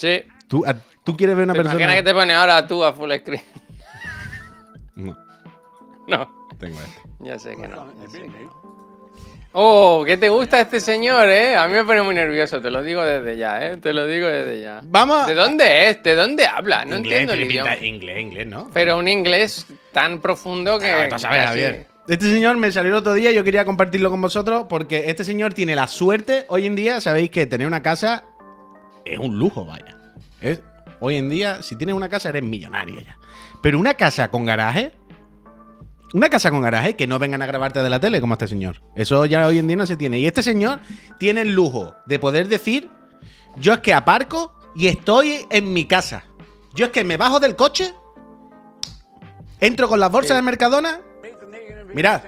¿Tú, a- ¿Tú quieres ver una ¿Te persona? imaginas que te pone ahora tú a full screen? No, No, tengo este. ya sé que no. ya sé que no. Oh, ¿qué te gusta este señor, eh? A mí me pone muy nervioso, te lo digo desde ya, eh. Te lo digo desde ya. Vamos. ¿De dónde es? ¿De dónde habla? No Inglés, entiendo el tiene pinta- idioma. Inglés, inglés, ¿no? Pero un inglés tan profundo que. Ah, tú sabes, casi- Javier. Este señor me salió el otro día y yo quería compartirlo con vosotros porque este señor tiene la suerte, hoy en día, sabéis que tener una casa es un lujo, vaya. Es, hoy en día, si tienes una casa, eres millonario ya. Pero una casa con garaje, una casa con garaje, que no vengan a grabarte de la tele como este señor. Eso ya hoy en día no se tiene. Y este señor tiene el lujo de poder decir, yo es que aparco y estoy en mi casa. Yo es que me bajo del coche, entro con las bolsas de Mercadona. Mirad.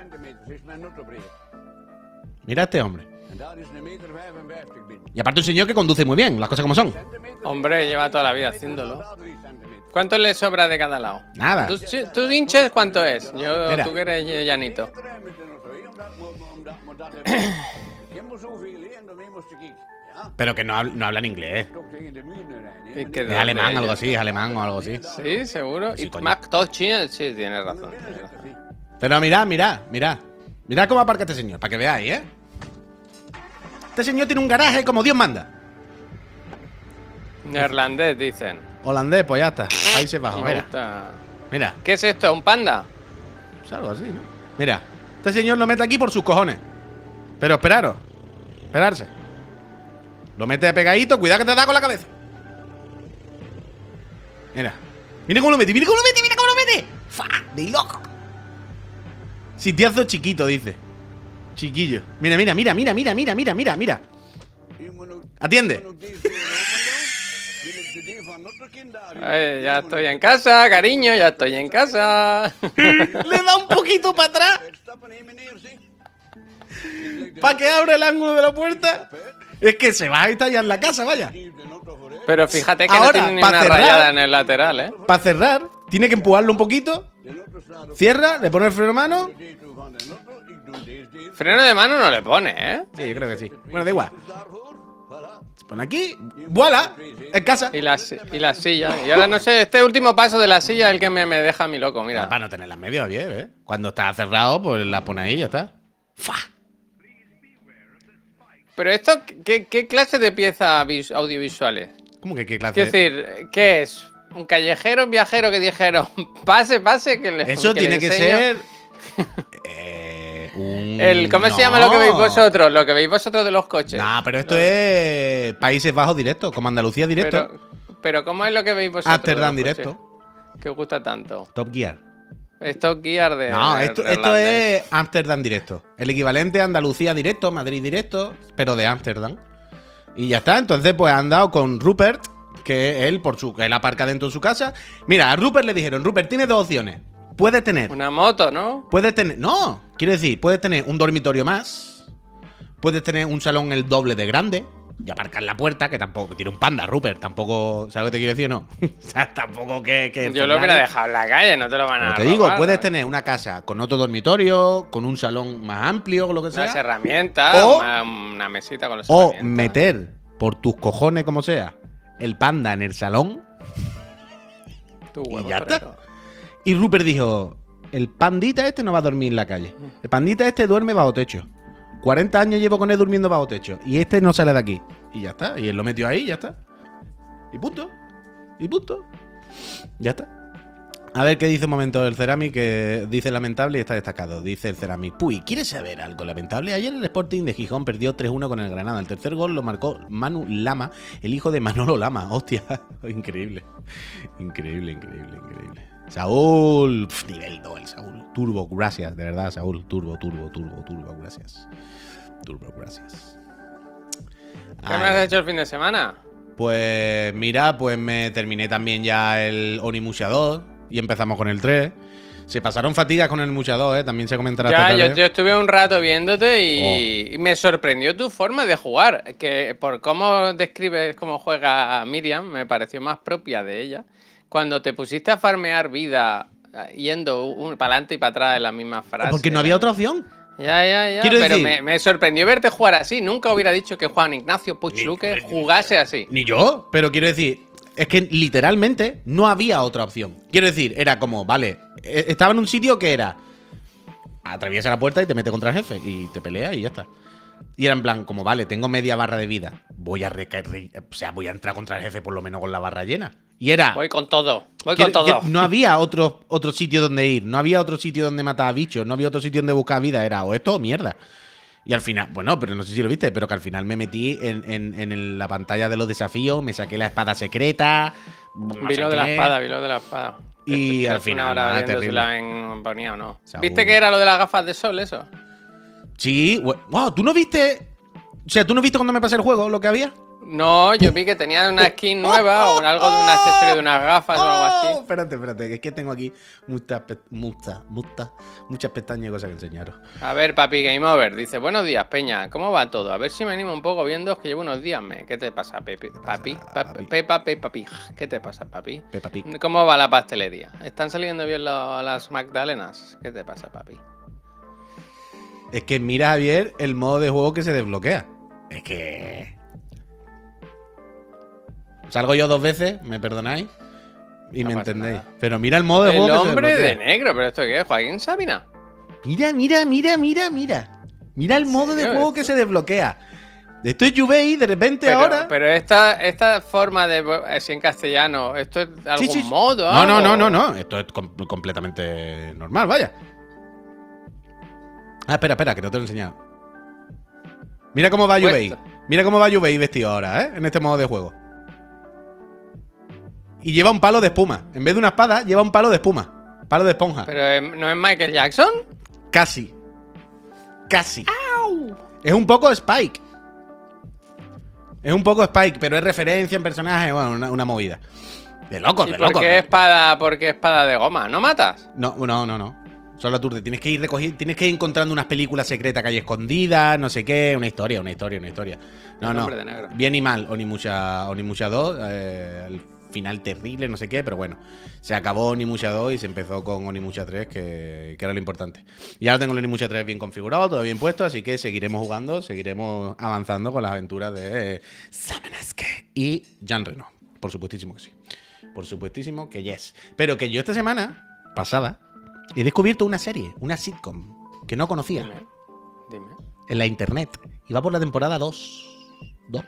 Mira a este hombre. Y aparte un señor que conduce muy bien, las cosas como son. Hombre, lleva toda la vida haciéndolo. ¿Cuánto le sobra de cada lado? Nada. ¿Tú, tú hinches cuánto es? Yo, Mira. tú que eres llanito. Pero que no, habla, no hablan inglés. ¿Y qué Es de alemán, dónde algo es? así, es alemán o algo así. Sí, seguro. Sí, ¿Y coño. más todos chinos? Sí, tienes razón. tienes razón. Pero mirad, mirad, mirad. Mirad cómo aparca este señor, para que veáis, ¿eh? Este señor tiene un garaje como Dios manda. Neerlandés, dicen. Holandés, pues ya está. Países Bajos, Me mira. gusta. Mira, ¿Qué es esto? ¿Un panda? es algo así, ¿no? Mira, este señor lo mete aquí por sus cojones. Pero esperaros. Esperarse. Lo mete pegadito, cuidado que te da con la cabeza. Mira. Mira cómo lo mete, mira cómo lo mete, mira cómo lo mete. ¡Fa! De loco. Sitiazo chiquito, dice. Chiquillo. Mira, mira, mira, mira, mira, mira, mira, mira, mira. Atiende. Ay, ya estoy en casa, cariño, ya estoy en casa. Le da un poquito para atrás. Para que abra el ángulo de la puerta. Es que se va a estallar en la casa, vaya. Pero fíjate que Ahora, no tiene ni pa' una cerrar- rayada en el lateral, ¿eh? Para cerrar, tiene que empujarlo un poquito. Cierra, le pone el freno de mano. Freno de mano no le pone, ¿eh? Sí, yo creo que sí. Bueno, da igual. Se pone aquí. ¡Voilà! En casa. Y la, si- y la silla. Y ahora no sé, este último paso de la silla es el que me, me deja a mí loco, mira. Para no tenerla en medio, bien, ¿eh? Cuando está cerrado, pues la pone ahí y ya está. ¡Fa! Pero esto, ¿qué, qué clase de piezas vis- audiovisuales? ¿Cómo que qué clase? Quiero decir, ¿qué es? ¿Un callejero, un viajero que dijeron, pase, pase, que le Eso que tiene le que enseño"? ser. eh, un- El, ¿Cómo se llama No. lo que veis vosotros? Lo que veis vosotros de los coches. No, pero esto es Países Bajos directo, como Andalucía directo. Pero, pero ¿cómo es lo que veis vosotros? Amsterdam de los directo. coches? ¿Qué os gusta tanto? Top Gear. Esto Gear de. No, de- esto, de esto irlandés. es Amsterdam directo. El equivalente a Andalucía directo, Madrid directo, pero de Amsterdam. Y ya está. Entonces, pues han dado con Rupert, que él, por su, él aparca dentro de su casa. Mira, a Rupert le dijeron, Rupert, tienes dos opciones. Puedes tener. Una moto, ¿no? Puedes tener. No, quiero decir, puedes tener un dormitorio más. Puedes tener un salón el doble de grande. Y aparcar la puerta, que tampoco. Tiene un panda, Rupert. Tampoco. ¿Sabes lo que te quiero decir o no? O sea, tampoco que. que Yo lo hubiera dejado en la calle, no te lo van Como a te digo, robar, puedes ¿no? tener una casa con otro dormitorio, con un salón más amplio, o lo que Unas sea. herramientas, O- una, una mesita con las O herramientas. meter, por tus cojones como sea, el panda en el salón. Tu huevo, y ya torero. está. Y Rupert dijo, el pandita este no va a dormir en la calle. El pandita este duerme bajo techo. cuarenta años llevo con él durmiendo bajo techo. Y este no sale de aquí. Y ya está. Y él lo metió ahí y ya está. Y punto. Y punto. Ya está. A ver qué dice un momento el Cerami, que dice lamentable y está destacado. Dice el Cerami, Puy, ¿quieres saber algo lamentable? Ayer el Sporting de Gijón perdió tres uno con el Granada. El tercer gol lo marcó Manu Lama, el hijo de Manolo Lama. Hostia, increíble. Increíble, increíble, increíble. Saúl, pf, nivel dos el Saúl. Turbo, gracias, de verdad, Saúl. Turbo, turbo, turbo, turbo, gracias. Turbo, gracias. ¿Qué me Ay. has hecho el fin de semana? Pues mira, pues me terminé también ya el Onimusha dos y empezamos con el tres. Se pasaron fatigas con el Onimusha dos, ¿eh? También se comentará Ya, esta yo, tarde. yo estuve un rato viéndote y, Oh. y me sorprendió tu forma de jugar. Que por cómo describes cómo juega Miriam, me pareció más propia de ella. Cuando te pusiste a farmear vida yendo un, para adelante y para atrás en la misma frase. Porque no había otra opción. Ya, ya, ya. Quiero Pero decir- me, me sorprendió verte jugar así. Nunca hubiera dicho que Juan Ignacio Puigluque Ni- jugase así. Ni yo, pero quiero decir, es que literalmente no había otra opción. Quiero decir, era como, vale, estaba en un sitio que era atraviesa la puerta y te mete contra el jefe y te pelea y ya está. Y era en plan, como, vale, tengo media barra de vida, voy a recaer, o sea, voy a entrar contra el jefe por lo menos con la barra llena. Y era... Voy con todo, voy que, con todo. no había otro, otro sitio donde ir, no había otro sitio donde matar a bichos, no había otro sitio donde buscar vida, era o esto o mierda. Y al final, bueno, pero no sé si lo viste, pero que al final me metí en, en, en la pantalla de los desafíos, me saqué la espada secreta. No vi sé lo de la qué. espada, vi lo de la espada. Y Te al tiras final, una hora nada, viendo si terrible. la han ponía o no. Se ¿Viste aburre. que era lo de las gafas de sol, eso? Sí, we- wow, ¿tú no viste? O sea, ¿tú no viste cuando me pasé el juego lo que había? No, yo vi que tenía una skin nueva o algo de un accesorio de unas gafas o algo Oh, así. espérate, espérate, que es que tengo aquí muchas, pe- muchas, muchas, muchas pestañas y cosas que enseñaros. A ver, papi Game Over, dice, buenos días, Peña, ¿cómo va todo? A ver si me animo un poco viendo que llevo unos días, me. ¿Qué te pasa, Pepe? Papi, papi, Pepa, Pepa, Pig. ¿Qué te pasa, papi? Peppa Pig. ¿Cómo va la pastelería? ¿Están saliendo bien lo- las Magdalenas? ¿Qué te pasa, papi? Es que mira, Javier, el modo de juego que se desbloquea. Es que... Salgo yo dos veces, me perdonáis, y No me pasa entendéis. nada. Pero mira el modo de El juego que se hombre de desbloquea. negro, ¿pero esto qué es? ¿Joaquín Sabina? Mira, mira, mira, mira, mira. Mira el modo de serio? juego que se desbloquea. Esto es Yubei, de repente Pero, ahora... pero esta, esta forma de, así en castellano, ¿esto es algún Sí, sí, sí. modo? No, no, algo? no, no, no. Esto es com- completamente normal, vaya. Ah, espera, espera, que no te lo he enseñado. Mira cómo va Yubei. Puesto. Mira cómo va Yubei vestido ahora, ¿eh? En este modo de juego. Y lleva un palo de espuma. En vez de una espada, lleva un palo de espuma. Palo de esponja. ¿Pero eh, no es Michael Jackson? Casi. Casi. Es un poco Spike. Es un poco Spike, pero es referencia en personaje. Bueno, una, una movida. De locos, ¿Y de por locos. qué espada, por qué espada de goma? ¿No matas? No, no, no, no. Solo aturde. Tienes que ir recogiendo, tienes que ir encontrando unas películas secretas que hay escondidas, no sé qué, una historia, una historia, una historia. No, El no. hombre de negro. Bien y mal, Onimusha, Onimusha dos, eh, el final terrible, no sé qué, pero bueno. Se acabó Onimusha dos y se empezó con Onimusha tres, que, que era lo importante. Y ahora tengo el Onimusha tres bien configurado, todo bien puesto, así que seguiremos jugando, seguiremos avanzando con las aventuras de eh, Samanosuke y Jean Reno. Por supuestísimo que sí. Por supuestísimo que yes. Pero que yo esta semana pasada he descubierto una serie, una sitcom, que no conocía Dime. Dime. en la internet. Y va por la temporada dos. dos.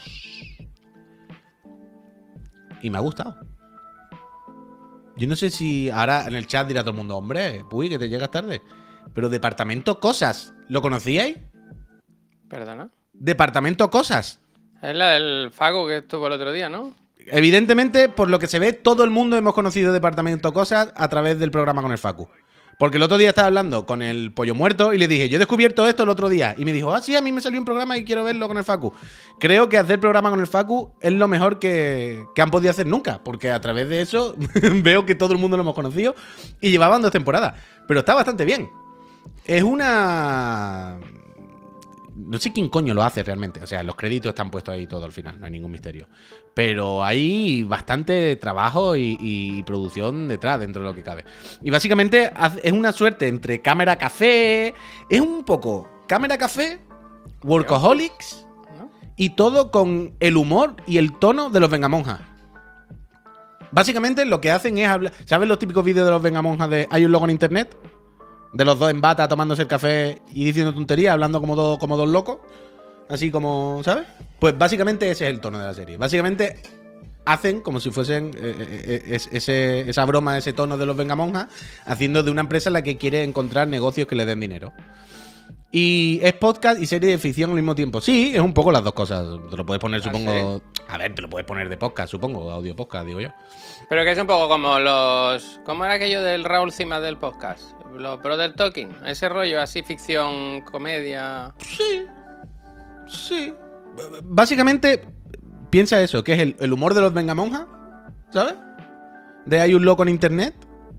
Y me ha gustado. Yo no sé si ahora en el chat dirá todo el mundo, hombre, uy, que te llegas tarde. Pero Departamento Cosas, ¿lo conocíais? Perdona. Departamento Cosas. Es la del Fago que estuvo el otro día, ¿no? Evidentemente, por lo que se ve, todo el mundo hemos conocido Departamento Cosas a través del programa con el Facu. Porque el otro día estaba hablando con el Pollo Muerto y le dije, yo he descubierto esto el otro día. Y me dijo, ah, sí, a mí me salió un programa y quiero verlo con el Facu. Creo que hacer programa con el Facu es lo mejor que, que han podido hacer nunca. Porque a través de eso veo que todo el mundo lo hemos conocido y llevaban dos temporadas. Pero está bastante bien. Es una... No sé quién coño lo hace realmente. O sea, los créditos están puestos ahí todo al final, no hay ningún misterio. Pero hay bastante trabajo y, y producción detrás, dentro de lo que cabe. Y básicamente haz- es una suerte entre cámara café. Es un poco cámara café, Workaholics ¿No? y todo con el humor y el tono de los Vengamonjas. Básicamente lo que hacen es hablar. ¿Sabes los típicos vídeos de los Vengamonjas de hay un logo en internet? De los dos en bata tomándose el café y diciendo tonterías, hablando como, dos como dos locos. Así como, ¿sabes? Pues básicamente ese es el tono de la serie. Básicamente hacen como si fuesen eh, eh, eh, ese, esa broma, ese tono de los Vengamonjas, haciendo de una empresa en la que quiere encontrar negocios que le den dinero. Y es podcast y serie de ficción al mismo tiempo. Sí, es un poco las dos cosas. Te lo puedes poner, ¿Ah, supongo... A ver, te lo puedes poner de podcast, supongo. Audio podcast, digo yo. Pero que es un poco como los... ¿Cómo era aquello del Raúl Cimas del podcast? Los Brother Talking. Ese rollo así, ficción, comedia... Sí. Sí. B- Básicamente, piensa eso, que es el, el humor de los Vengamonjas, ¿sabes? De hay un loco en internet.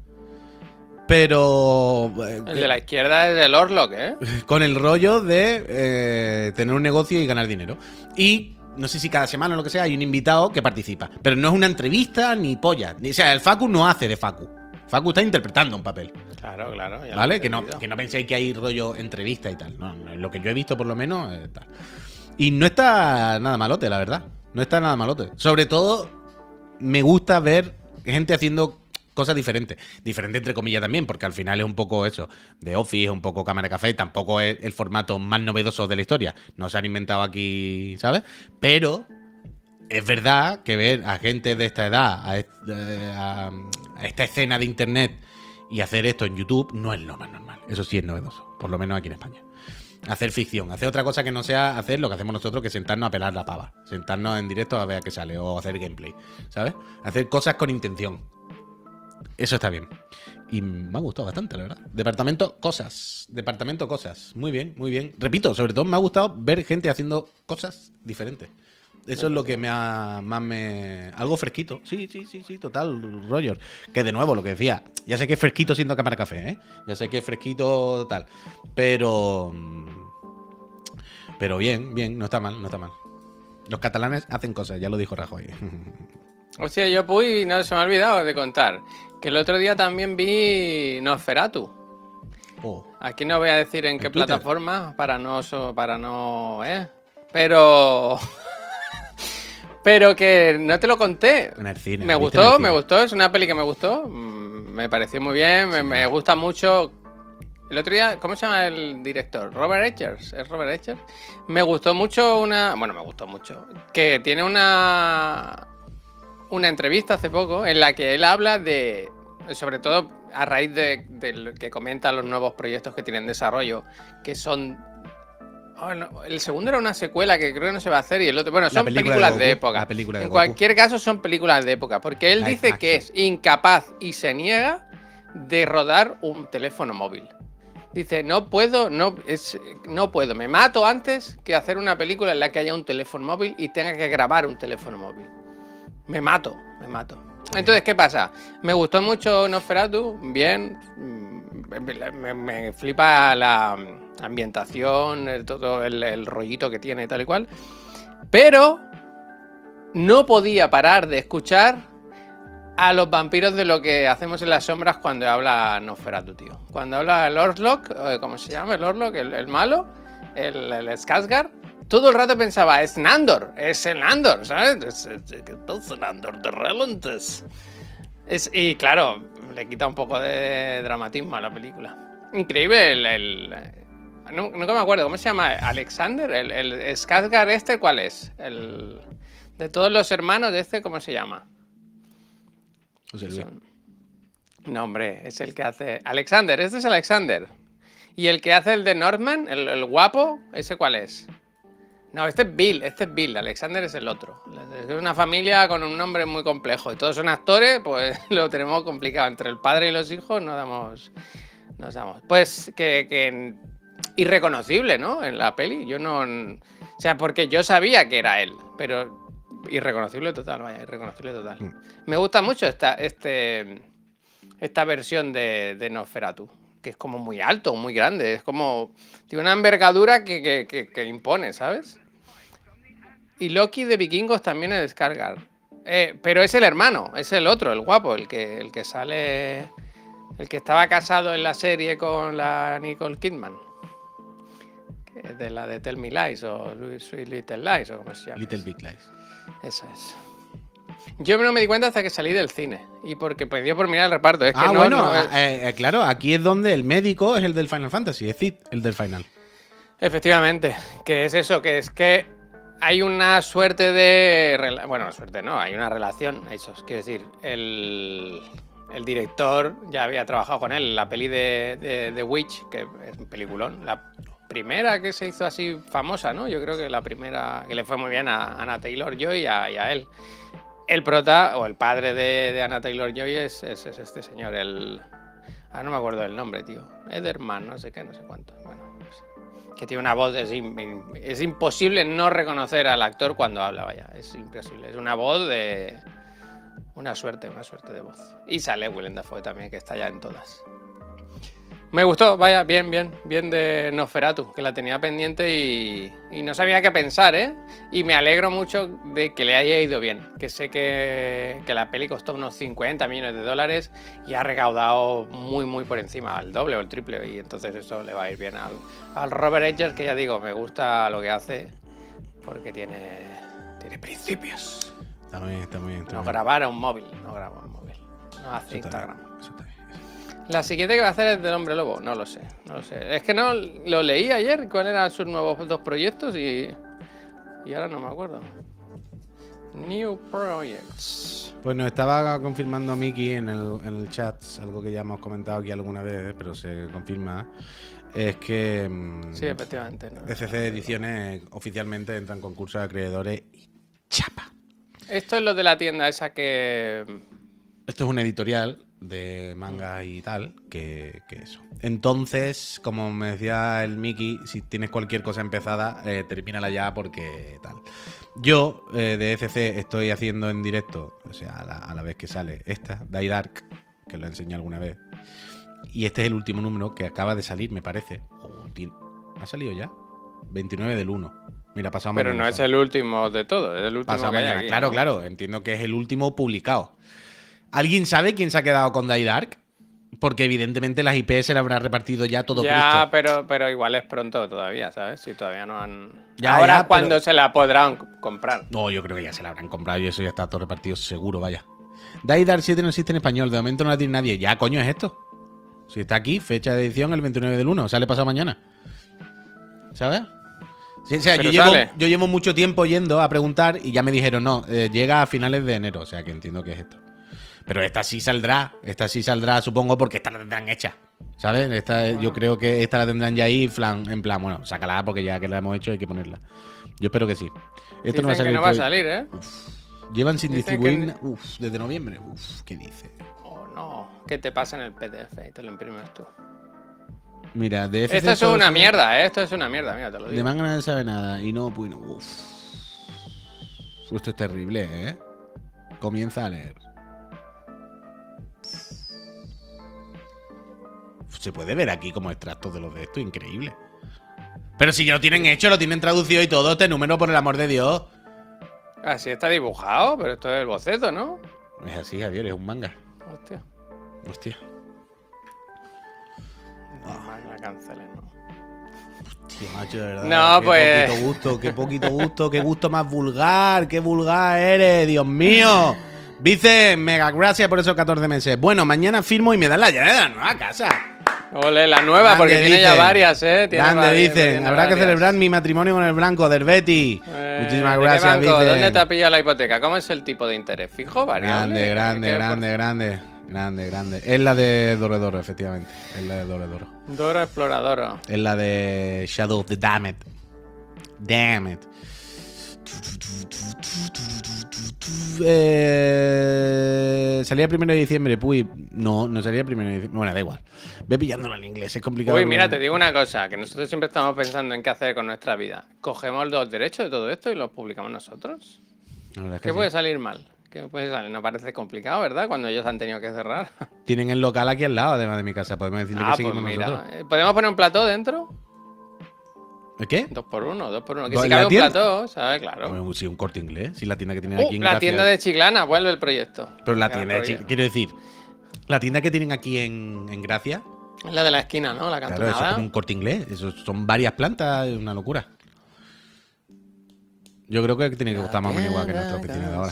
Pero eh, El de la izquierda es del Orlock, ¿eh? con el rollo de eh, tener un negocio y ganar dinero. Y no sé si cada semana o lo que sea hay un invitado que participa. Pero no es una entrevista ni polla. Ni- O sea, el Facu no hace de Facu. Facu está interpretando un papel. Claro, claro. ya lo ¿Vale? he Que no, entendido. que no penséis que hay rollo entrevista y tal. No, no, lo que yo he visto por lo menos eh, tal. Y no está nada malote, la verdad. No está nada malote. Sobre todo me gusta ver gente haciendo cosas diferentes. Diferente entre comillas también, porque al final es un poco eso, de Office, un poco Cámara de Café, tampoco es el formato más novedoso de la historia. No se han inventado aquí, ¿sabes? Pero es verdad que ver a gente de esta edad, a, est a, a esta escena de internet y hacer esto en YouTube no es lo más normal. Eso sí es novedoso, por lo menos aquí en España. Hacer ficción, hacer otra cosa que no sea hacer lo que hacemos nosotros, que sentarnos a pelar la pava, sentarnos en directo a ver a qué sale, o hacer gameplay, ¿sabes? Hacer cosas con intención. Eso está bien. Y me ha gustado bastante, la verdad. Departamento cosas. Departamento cosas. Muy bien, muy bien. Repito, sobre todo me ha gustado ver gente haciendo cosas diferentes. Eso es lo que me ha más me... Algo fresquito. Sí, sí, sí, sí, total, Roger. Que de nuevo, lo que decía, ya sé que es fresquito siendo Cámara Café, ¿eh? Ya sé que es fresquito tal. Pero... Pero bien, bien, no está mal, no está mal. Los catalanes hacen cosas, ya lo dijo Rajoy. Hostia, yo Puy, no se me ha olvidado de contar que el otro día también vi Nosferatu. Oh. Aquí no voy a decir en qué Twitter? plataforma para no so- para no, ¿eh? Pero pero que no te lo conté. En el cine. Me ¿la viste en el gustó, cine? me gustó, es una peli que me gustó, mm, me pareció muy bien, me, me gusta mucho. El otro día, ¿cómo se llama el director? Robert Eggers, ¿es Robert Eggers? Me gustó mucho una, bueno, me gustó mucho, que tiene una una entrevista hace poco en la que él habla de, sobre todo a raíz de, de lo que comenta los nuevos proyectos que tienen en desarrollo, que son... oh, no, el segundo era una secuela que creo que no se va a hacer y el otro... Bueno, La son película de películas de, Goku, época. la película de En Goku. cualquier caso son películas de época, porque él Live dice que action. es incapaz y se niega de rodar un teléfono móvil. Dice, no puedo, no, es, no puedo, me mato antes que hacer una película en la que haya un teléfono móvil y tenga que grabar un teléfono móvil. Me mato, me mato. Entonces, ¿qué pasa? Me gustó mucho Nosferatu, bien. Me, me- me flipa la ambientación, el- todo el, el rollito que tiene y tal y cual. Pero no podía parar de escuchar a los vampiros de lo que hacemos en las sombras cuando habla Nosferatu, tío. Cuando habla el Orlok, eh, ¿cómo se llama? El Orlok, el, el malo, el, el Skarsgård. Todo el rato pensaba, es Nandor, es el Nandor, ¿sabes? Es, es, es, es Nandor de Relentes. Es, y claro, le quita un poco de dramatismo a la película. Increíble el... el no, nunca me acuerdo, ¿cómo se llama? ¿Alexander? ¿El, el Skarsgård este cuál es? El, de todos los hermanos de este, ¿cómo se llama? José Luis. No, hombre, es el que hace... Alexander, este es Alexander. ¿Y el que hace el de Northman, el, el guapo, ese cuál es? No, este es Bill, este es Bill, Alexander es el otro. Es una familia con un nombre muy complejo y todos son actores, pues lo tenemos complicado. Entre el padre y los hijos nos damos... Nos damos. Pues que, que irreconocible, ¿no? En la peli. Yo no... O sea, porque yo sabía que era él, pero irreconocible total, vaya, irreconocible total. Mm. Me gusta mucho esta, este, esta versión de, de Nosferatu, que es como muy alto, muy grande, es como... Tiene una envergadura que, que, que, que impone, ¿sabes? Y Loki de Vikingos también es Skarsgård. Eh, pero es el hermano, es el otro, el guapo, el que, el que sale... El que estaba casado en la serie con la Nicole Kidman. Que es de la de Tell Me Lies o Sweet Little Lies o como se llama. Little Big Lies. Eso es. Yo no me di cuenta hasta que salí del cine. Y porque me dio por mirar el reparto. Es que Ah, no, bueno, no- eh, eh, claro, aquí es donde el médico es el del Final Fantasy, es Cid, el del Final. Efectivamente, que es eso, que es que hay una suerte de... rela- Bueno, suerte no, hay una relación, eso es, quiero decir, el, el director ya había trabajado con él en la peli de, de, de Witch, que es un peliculón, la primera que se hizo así famosa, ¿no? Yo creo que la primera que le fue muy bien a Anna Taylor-Joy y a, y a él. El prota, o el padre de, de Anna Taylor-Joy es, es, es este señor, el... Ah, no me acuerdo del nombre, tío. Ederman, no sé qué, no sé cuánto. Bueno, pues, que tiene una voz, es, in- es imposible no reconocer al actor cuando habla, vaya, es imposible. Es una voz de... Una suerte, una suerte de voz. Y sale Willem Dafoe también, que está ya en todas. Me gustó, vaya, bien, bien, bien de Nosferatu, que la tenía pendiente y, y no sabía qué pensar, ¿eh? Y me alegro mucho de que le haya ido bien, que sé que, que la peli costó unos cincuenta millones de dólares y ha recaudado muy, muy por encima, al doble o el triple, y entonces eso le va a ir bien al, al Robert Eggers, que ya digo, me gusta lo que hace, porque tiene, tiene principios. Está muy bien, está muy bien. Está No muy bien. grabar a un móvil, no graba un móvil. No hace Eso está Instagram. bien, eso está bien. La siguiente que va a hacer es del Hombre Lobo. No lo sé, no lo sé. Es que no lo leí ayer, cuáles eran sus nuevos dos proyectos y. Y ahora no me acuerdo. New Projects. Pues nos estaba confirmando Miki en el, en el chat, algo que ya hemos comentado aquí alguna vez, pero se confirma. Es que mm, Sí, efectivamente. ¿no? F C Ediciones oficialmente entra en concurso de acreedores y chapa. Esto es lo de la tienda esa que. Esto es un editorial de manga y tal, que, que eso. Entonces, como me decía el Miki, si tienes cualquier cosa empezada, eh, termínala ya porque tal. Yo, eh, de F C, estoy haciendo en directo, o sea, a la, a la vez que sale esta, Die Dark, que lo enseñé alguna vez. Y este es el último número que acaba de salir, me parece. Joder, ¿ha salido ya? veintinueve del uno. Mira, pasado Pero mañana no es sale. el último de todo, es el último Pasado que hay mañana. aquí, Claro, ¿no? claro, entiendo que es el último publicado. ¿Alguien sabe quién se ha quedado con Die Dark? Porque evidentemente las I P se le habrán repartido ya todo Ya, Cristo. pero, pero igual es pronto todavía, ¿sabes? Si todavía no han. Ya, Ahora, ya, ¿cuándo pero- se la podrán comprar? No, yo creo que ya se la habrán comprado y eso ya está todo repartido seguro, vaya. Die Dark siete no existe en español, de momento no la tiene nadie. Ya, coño, es esto. Si está aquí, fecha de edición el veintinueve del uno, sale pasado mañana. ¿Sabes? Sí, o sea, yo Pero llevo, sale. yo llevo mucho tiempo yendo a preguntar y ya me dijeron, no, eh, llega a finales de enero, o sea que entiendo que es esto. Pero esta sí saldrá, esta sí saldrá, supongo, porque esta la tendrán hecha. ¿Sabes? Esta, yo creo que esta la tendrán ya ahí, flan, en plan, bueno, sácala porque ya que la hemos hecho hay que ponerla. Yo espero que sí. Esto no va a Dicen salir. que no va a hoy. salir, ¿eh? Llevan sin Dicen distribuir. que- Uf, desde noviembre. Uf, ¿qué dice? Oh, no. ¿Qué te pasa en el P D F y te lo imprimes tú? Mira, de F C Esto es solo una sabe- mierda, ¿eh? Esto es una mierda, mira, te lo De digo. manga no se sabe nada. Y no, pues no. Uf. Esto es terrible, ¿eh? Comienza a leer. Se puede ver aquí como extractos de los de esto, increíble. Pero si ya lo tienen hecho, lo tienen traducido y todo, este número, por el amor de Dios. Así está dibujado, pero esto es el boceto, ¿no? Es así, Javier, es un manga. Hostia. Hostia. Normal, la cancelen, ¿no? Tío, macho, de verdad. No, qué pues- poquito gusto, qué poquito gusto, qué gusto más vulgar, qué vulgar eres, Dios mío. Vice, mega gracias por esos catorce meses. Bueno, mañana firmo y me dan la llave de la nueva casa. Ole, la nueva, Grande, porque tiene ya dicen. varias, ¿eh? Tiene Grande, varias, dicen. tiene Habrá que varias. celebrar mi matrimonio con el blanco del Betty. Eh, Muchísimas ¿de qué gracias, banco? Vicen. ¿Dónde te ha pillado la hipoteca? ¿Cómo es el tipo de interés? ¿Fijo? ¿Variable? Grande, grande, ¿Qué- grande, grande. Grande, grande. Es la de Doredoro, efectivamente. Es la de Doredoro. Dora Exploradora. Es la de Shadow of the Damned. Damn it. Eh, salía el primero de diciembre, puy. No, no salía el primero de diciembre. Bueno, da igual. Ve pillándolo en inglés, es complicado. Uy, mira, te digo una cosa, que nosotros siempre estamos pensando en qué hacer con nuestra vida. Cogemos los derechos de todo esto y los publicamos nosotros. La verdad es que ¿Qué sí. puede salir mal? ¿Qué puede salir? No parece complicado, ¿verdad? Cuando ellos han tenido que cerrar. Tienen el local aquí al lado, además de mi casa. Podemos decirle Ah, que pues seguimos mira. nosotros. eh, ¿Podemos poner un plató dentro? ¿El qué? Dos por uno, dos por uno. Que ¿En si la cabe un tienda? plató, ¿sabes? Claro. Bueno, sí, un Corte Inglés. Si la tienda que tienen Uh, aquí en la Gracia- tienda de Chiclana, vuelve el proyecto. Pero la Ya, tienda de rollo. Chi- quiero decir, la tienda que tienen aquí en, en Gracia, Es la de la esquina, ¿no? La claro, eso cantonada. es como un Corte Inglés. Eso son varias plantas, es una locura. Yo creo que tiene que gustar más o menos igual que nuestra oficina de ahora.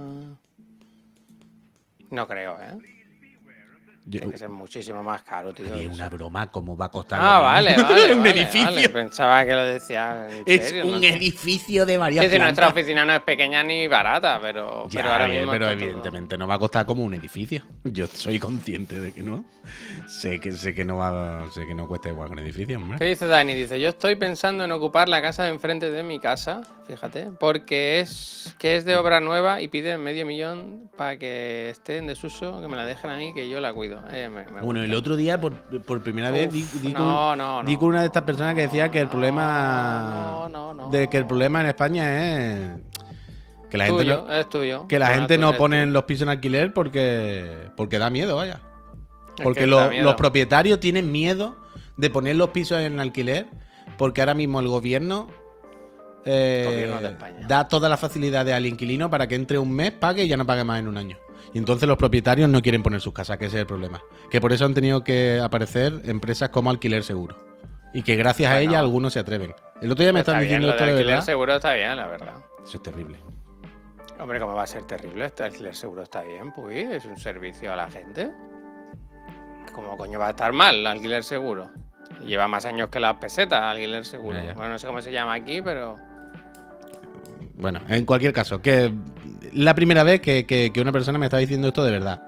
No creo, ¿eh? Yo- Tiene que ser muchísimo más caro, tío. es una broma, ¿cómo va a costar? Ah, lo vale, mismo? vale. un vale, edificio. vale. Pensaba que lo decía en Es serio. un no sé. edificio de varias Es decir, nuestra plantas. oficina no es pequeña ni barata, pero, Ya, pero ahora bien, mismo pero está todo- evidentemente no va a costar como un edificio. Yo soy consciente de que no. Sé que sé que no va, sé que no cuesta igual que un edificio, ¿Qué hombre. dice Dani? Dice, yo estoy pensando en ocupar la casa de enfrente de mi casa, fíjate, porque es que es de obra nueva y piden medio millón para que esté en desuso, que me la dejen ahí, que yo la cuido. Eh, me- me Bueno, el gusta. otro día, por, por primera vez, di, Uf, di no, con, no, di no. con una de estas personas que decía que el problema No, no, no. de que el problema en España es que la gente Tuyo, no, es tuyo. que la Bueno, gente tú- no es pone tuyo. los pisos en alquiler porque porque da miedo, vaya. Es Porque que lo- da miedo. los propietarios tienen miedo de poner los pisos en alquiler porque ahora mismo el gobierno, eh, Gobierno de España. da todas las facilidades al inquilino para que entre un mes, pague y ya no pague más en un año. Y entonces los propietarios no quieren poner sus casas, que ese es el problema. Que por eso han tenido que aparecer empresas como Alquiler Seguro. Y que gracias a Bueno. ella algunos se atreven. El otro día me Está están bien, diciendo lo esto de de alquiler verdad. seguro está bien, la verdad. Eso es terrible. Hombre, ¿cómo va a ser terrible? Este alquiler seguro está bien, pues es un servicio a la gente. ¿Cómo coño va a estar mal el alquiler seguro? Lleva más años que las pesetas, alquiler seguro. Ya, ya. Bueno, no sé cómo se llama aquí, pero... Bueno, en cualquier caso, que la primera vez que, que- que una persona me estaba diciendo esto de verdad.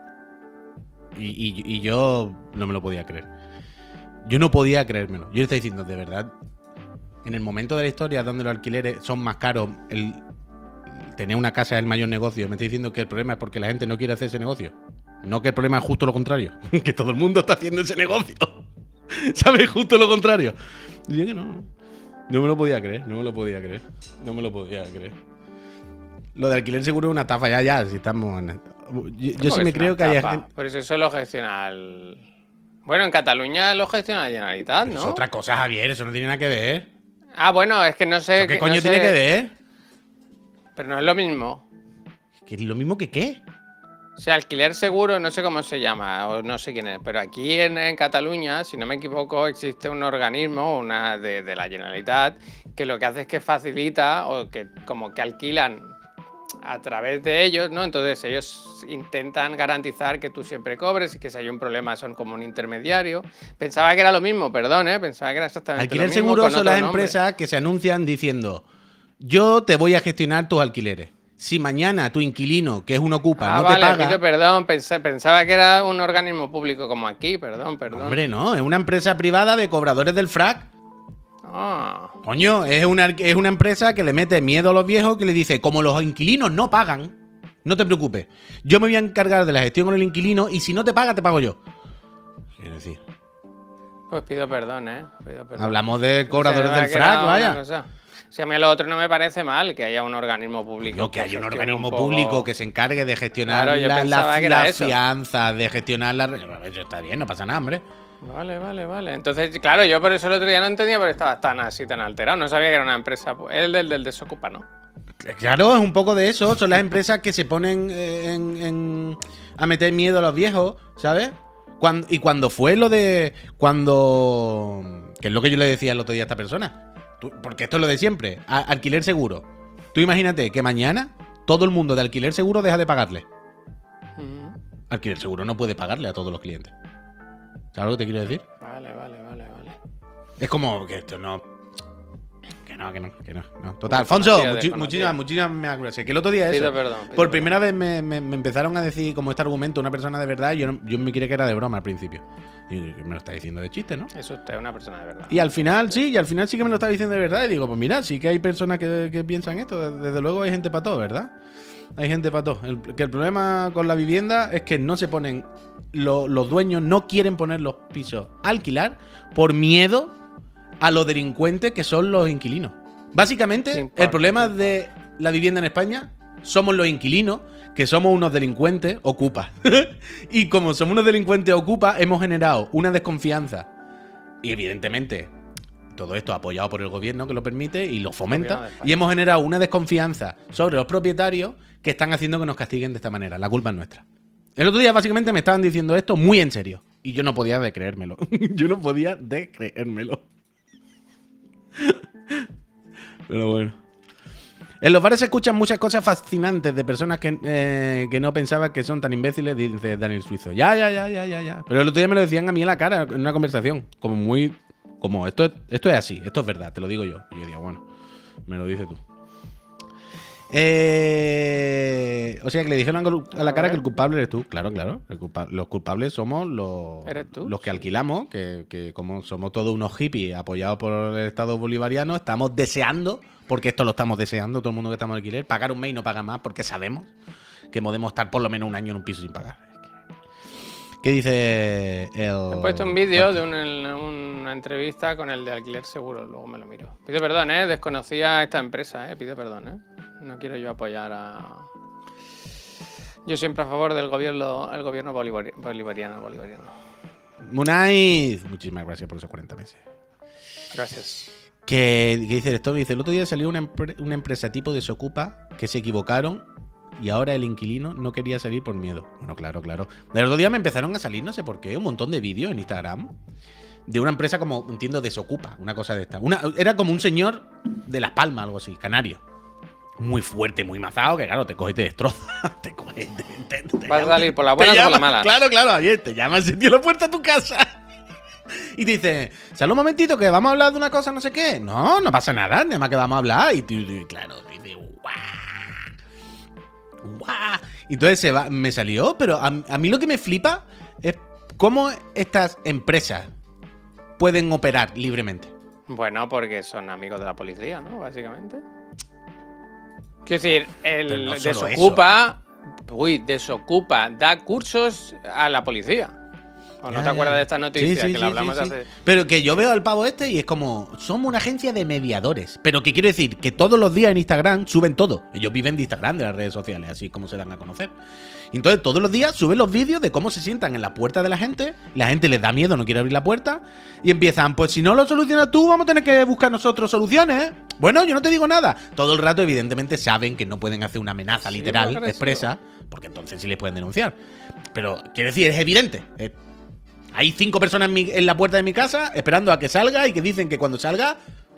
Y, y- y yo no me lo podía creer. Yo no podía creérmelo. Yo le estaba diciendo, de verdad, en el momento de la historia donde los alquileres son más caros, el tener una casa es el mayor negocio, me está diciendo que el problema es porque la gente no quiere hacer ese negocio. No, que el problema es justo lo contrario. Que todo el mundo está haciendo ese negocio. ¿Sabes? Justo lo contrario. Y yo que no. No me lo podía creer, no me lo podía creer. No me lo podía creer. Lo de alquiler seguro es una estafa, ya, ya, si estamos en... Yo, yo sí me creo que hay gente... Por eso eso lo gestiona el... Bueno, en Cataluña lo gestiona la Generalitat, Es ¿no? otra cosa, Javier, eso no tiene nada que ver. Ah, bueno, es que no sé... ¿Eso ¿Qué que- coño no tiene sé- que ver? Pero no es lo mismo. ¿Que es lo mismo que qué? O sea, alquiler seguro, no sé cómo se llama, o no sé quién es, pero aquí en, en Cataluña, si no me equivoco, existe un organismo, una de, de la Generalitat, que lo que hace es que facilita o que como que alquilan a través de ellos, ¿no? Entonces ellos intentan garantizar que tú siempre cobres y que si hay un problema son como un intermediario. Pensaba que era lo mismo, perdón, ¿eh? Pensaba que era exactamente Alquiler lo mismo. seguro con son otro las nombre. empresas que se anuncian diciendo: yo te voy a gestionar tus alquileres. Si mañana tu inquilino, que es un ocupa, Ah, no vale, te paga... pido perdón, pensé- pensaba que era un organismo público como aquí, perdón, perdón. Hombre, no, es una empresa privada de cobradores del frac. Ah. Coño, es una, es una empresa que le mete miedo a los viejos, que le dice, como los inquilinos no pagan, no te preocupes, yo me voy a encargar de la gestión con el inquilino y si no te paga, te pago yo. Quiero decir, Pues pido perdón, ¿eh? Pido perdón. hablamos de cobradores Pensaba del que era frac, una vaya. cosa. Si a mí lo otro no me parece mal, que haya un organismo público. No, que haya un gestione organismo poco- público que se encargue de gestionar Claro, yo la, pensaba la, que era la eso. fianza, de gestionar la... Eso está bien, no pasa nada, hombre. Vale, vale, vale. Entonces, claro, yo por eso el otro día no entendía por qué estabas tan así, tan alterado. No sabía que era una empresa. El del, del Desocupa, ¿no? Claro, es un poco de eso. Son las empresas que se ponen eh, en, en- a meter miedo a los viejos, ¿sabes? Cuando, y cuando fue lo de... Cuando... Que es lo que yo le decía el otro día a esta persona. Tú- porque esto es lo de siempre. A- alquiler seguro. Tú imagínate que mañana todo el mundo de alquiler seguro deja de pagarle. Mm, Alquiler seguro no puede pagarle a todos los clientes. ¿Sabes lo que te quiero decir? Vale, vale, vale, vale. Es como que esto no... Que no, que no, que no. no. Total, Desconocido, Alfonso, muchi- desconocido. muchísimas, muchísimas gracias. Que el otro día eso... Pido perdón. pido Por perdón. primera vez me, me- me empezaron a decir como este argumento una persona de verdad y yo, no- yo me creía que era de broma al principio. Y me lo está diciendo de chiste, ¿no? Es usted una persona de verdad. Y al final sí, y al final sí que me lo está diciendo de verdad. Y digo, pues mira, sí que hay personas que, que piensan esto. Desde luego hay gente para todo, ¿verdad? Hay gente para todo. El, que el problema con la vivienda es que no se ponen... lo- los dueños no quieren poner los pisos a alquilar por miedo a los delincuentes que son los inquilinos. Básicamente, Sí, el problema de la vivienda en España somos los inquilinos, que somos unos delincuentes ocupas. Y como somos unos delincuentes ocupas, hemos generado una desconfianza. Y evidentemente, todo esto apoyado por el gobierno que lo permite y lo Gobierno fomenta. de España. Y hemos generado una desconfianza sobre los propietarios que están haciendo que nos castiguen de esta manera. La culpa es nuestra. El otro día básicamente me estaban diciendo esto muy en serio. Y yo no podía de creérmelo. Yo no podía de creérmelo. Pero bueno. En los bares se escuchan muchas cosas fascinantes de personas que, eh, que no pensaban que son tan imbéciles, dice Daniel Suizo. Ya, ya, ya, ya, ya, ya. Pero el otro día me lo decían a mí en la cara, en una conversación. Como muy... Como, esto, es- esto es así, esto es verdad, te lo digo yo. Y yo decía, bueno, me lo dices tú. Eh, o sea, que le dijeron a la cara que el culpable eres tú. Claro, claro. el culpa- los culpables somos los, ¿Eres tú? los que alquilamos, que, que como somos todos unos hippies apoyados por el Estado bolivariano, estamos deseando, porque esto lo estamos deseando, todo el mundo que estamos en alquiler, pagar un mes y no pagar más, porque sabemos que podemos estar por lo menos un año en un piso sin pagar. ¿Qué dice el...? He puesto un vídeo de una, una entrevista con el de alquiler seguro, luego me lo miro. Pido perdón, ¿eh? Desconocía esta empresa, ¿eh? Pido perdón, ¿eh? No quiero yo apoyar a... Yo siempre a favor del gobierno, el gobierno bolivari- bolivariano, bolivariano. Munaiz. Muchísimas gracias por esos cuarenta meses. Gracias. Que, que dice esto, dice, el otro día salió una, empre- una empresa tipo Desocupa que se equivocaron y ahora el inquilino no quería salir por miedo. Bueno, claro, claro. El otro día me empezaron a salir, no sé por qué, un montón de vídeos en Instagram de una empresa como, entiendo, Desocupa, una cosa de esta. Una, era como un señor de Las Palmas, algo así, canario. muy fuerte, muy mazado, que claro, te coge y te destroza. Te coge, te, te, te Vas a llama- salir por la te buena o por la llama- mala. Claro, claro, ayer te llama ese tío a la puerta de tu casa. Y te dice, sal un momentito que vamos a hablar de una cosa, no sé qué. No, no pasa nada, nada más que vamos a hablar. Y tú, tú, claro, te dice, guau. Guau. Y entonces se va, me salió, pero a, a mí lo que me flipa es cómo estas empresas pueden operar libremente. Bueno, porque son amigos de la policía, ¿no? Básicamente. Quiero decir, el Pero no solo desocupa. Uy, desocupa, da cursos a la policía. ¿O no Ya, te ya. acuerdas de esta noticia Sí, sí, que sí, la hablamos sí, sí. hace. Pero que yo veo al pavo este y es como, somos una agencia de mediadores. Pero que quiero decir que todos los días en Instagram suben todo. Ellos viven de Instagram, de las redes sociales, así como se dan a conocer. Y entonces todos los días suben los vídeos de cómo se sientan en la puerta de la gente. La gente les da miedo, no quiere abrir la puerta. Y empiezan, pues si no lo solucionas tú, vamos a tener que buscar nosotros soluciones. ¿eh? Bueno, yo no te digo nada. Todo el rato, evidentemente, saben que no pueden hacer una amenaza Sí, literal, muy agresivo. expresa, porque entonces sí les pueden denunciar. Pero, quiero decir, es evidente. Es- hay cinco personas en, mi- en la puerta de mi casa esperando a que salga y que dicen que cuando salga,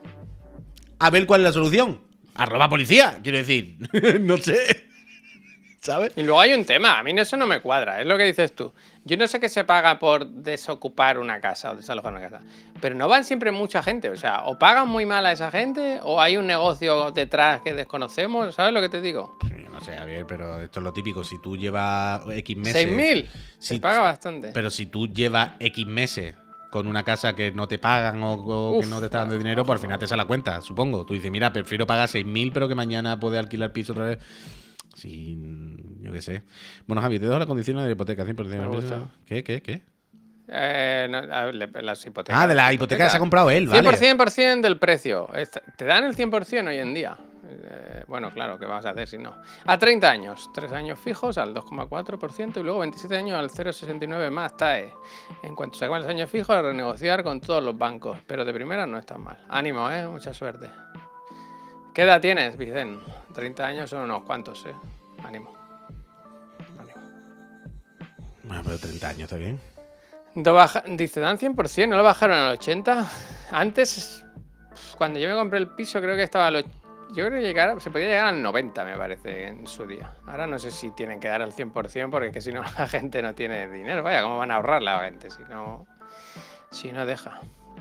a ver cuál es la solución. Arroba policía, quiero decir. No sé. ¿Sabes? Y luego hay un tema, a mí eso no me cuadra, es lo que dices tú. Yo no sé qué se paga por desocupar una casa o desalojar una casa, pero no van siempre mucha gente, o sea, o pagan muy mal a esa gente o hay un negocio detrás que desconocemos, ¿sabes lo que te digo? No sé, Javier, pero esto es lo típico. Si tú llevas X meses. seis mil, si- se paga bastante. Pero si tú llevas X meses con una casa que no te pagan o, o que Uf, no te están dando dinero, pues al final te sale la cuenta, supongo. Tú dices, mira, prefiero pagar seis mil, pero que mañana puede alquilar piso otra vez. Sí, yo qué sé. Bueno, Javi, te dejo las condiciones de la hipoteca, cien por ciento. Me gusta. ¿Qué, qué, qué? Eh, no, a ver, le- las hipotecas. Ah, de la hipoteca que se ha comprado él, cien por vale. ciento, cien por ciento del precio. Esta- Te dan el cien por ciento hoy en día. Eh, bueno, claro, ¿qué vas a hacer si no? A treinta años, tres años fijos al dos coma cuatro por ciento y luego veintisiete años al cero coma sesenta y nueve más T A E. En cuanto se acaban los años fijos, a renegociar con todos los bancos. Pero de primera no es tan mal. Ánimo, ¿eh? Mucha suerte. ¿Qué edad tienes, Vicen? treinta años son unos cuantos, ¿eh? Ánimo. Ánimo. Bueno, pero treinta años está bien. Do baja- dice, dan cien por ciento, ¿no lo bajaron al ochenta? Antes, cuando yo me compré el piso, creo que estaba al och- yo creo que llegar, se podía llegar al noventa, me parece, en su día. Ahora no sé si tienen que dar al cien por ciento porque es que si no la gente no tiene dinero. Vaya, ¿cómo van a ahorrar la gente si no, si no deja?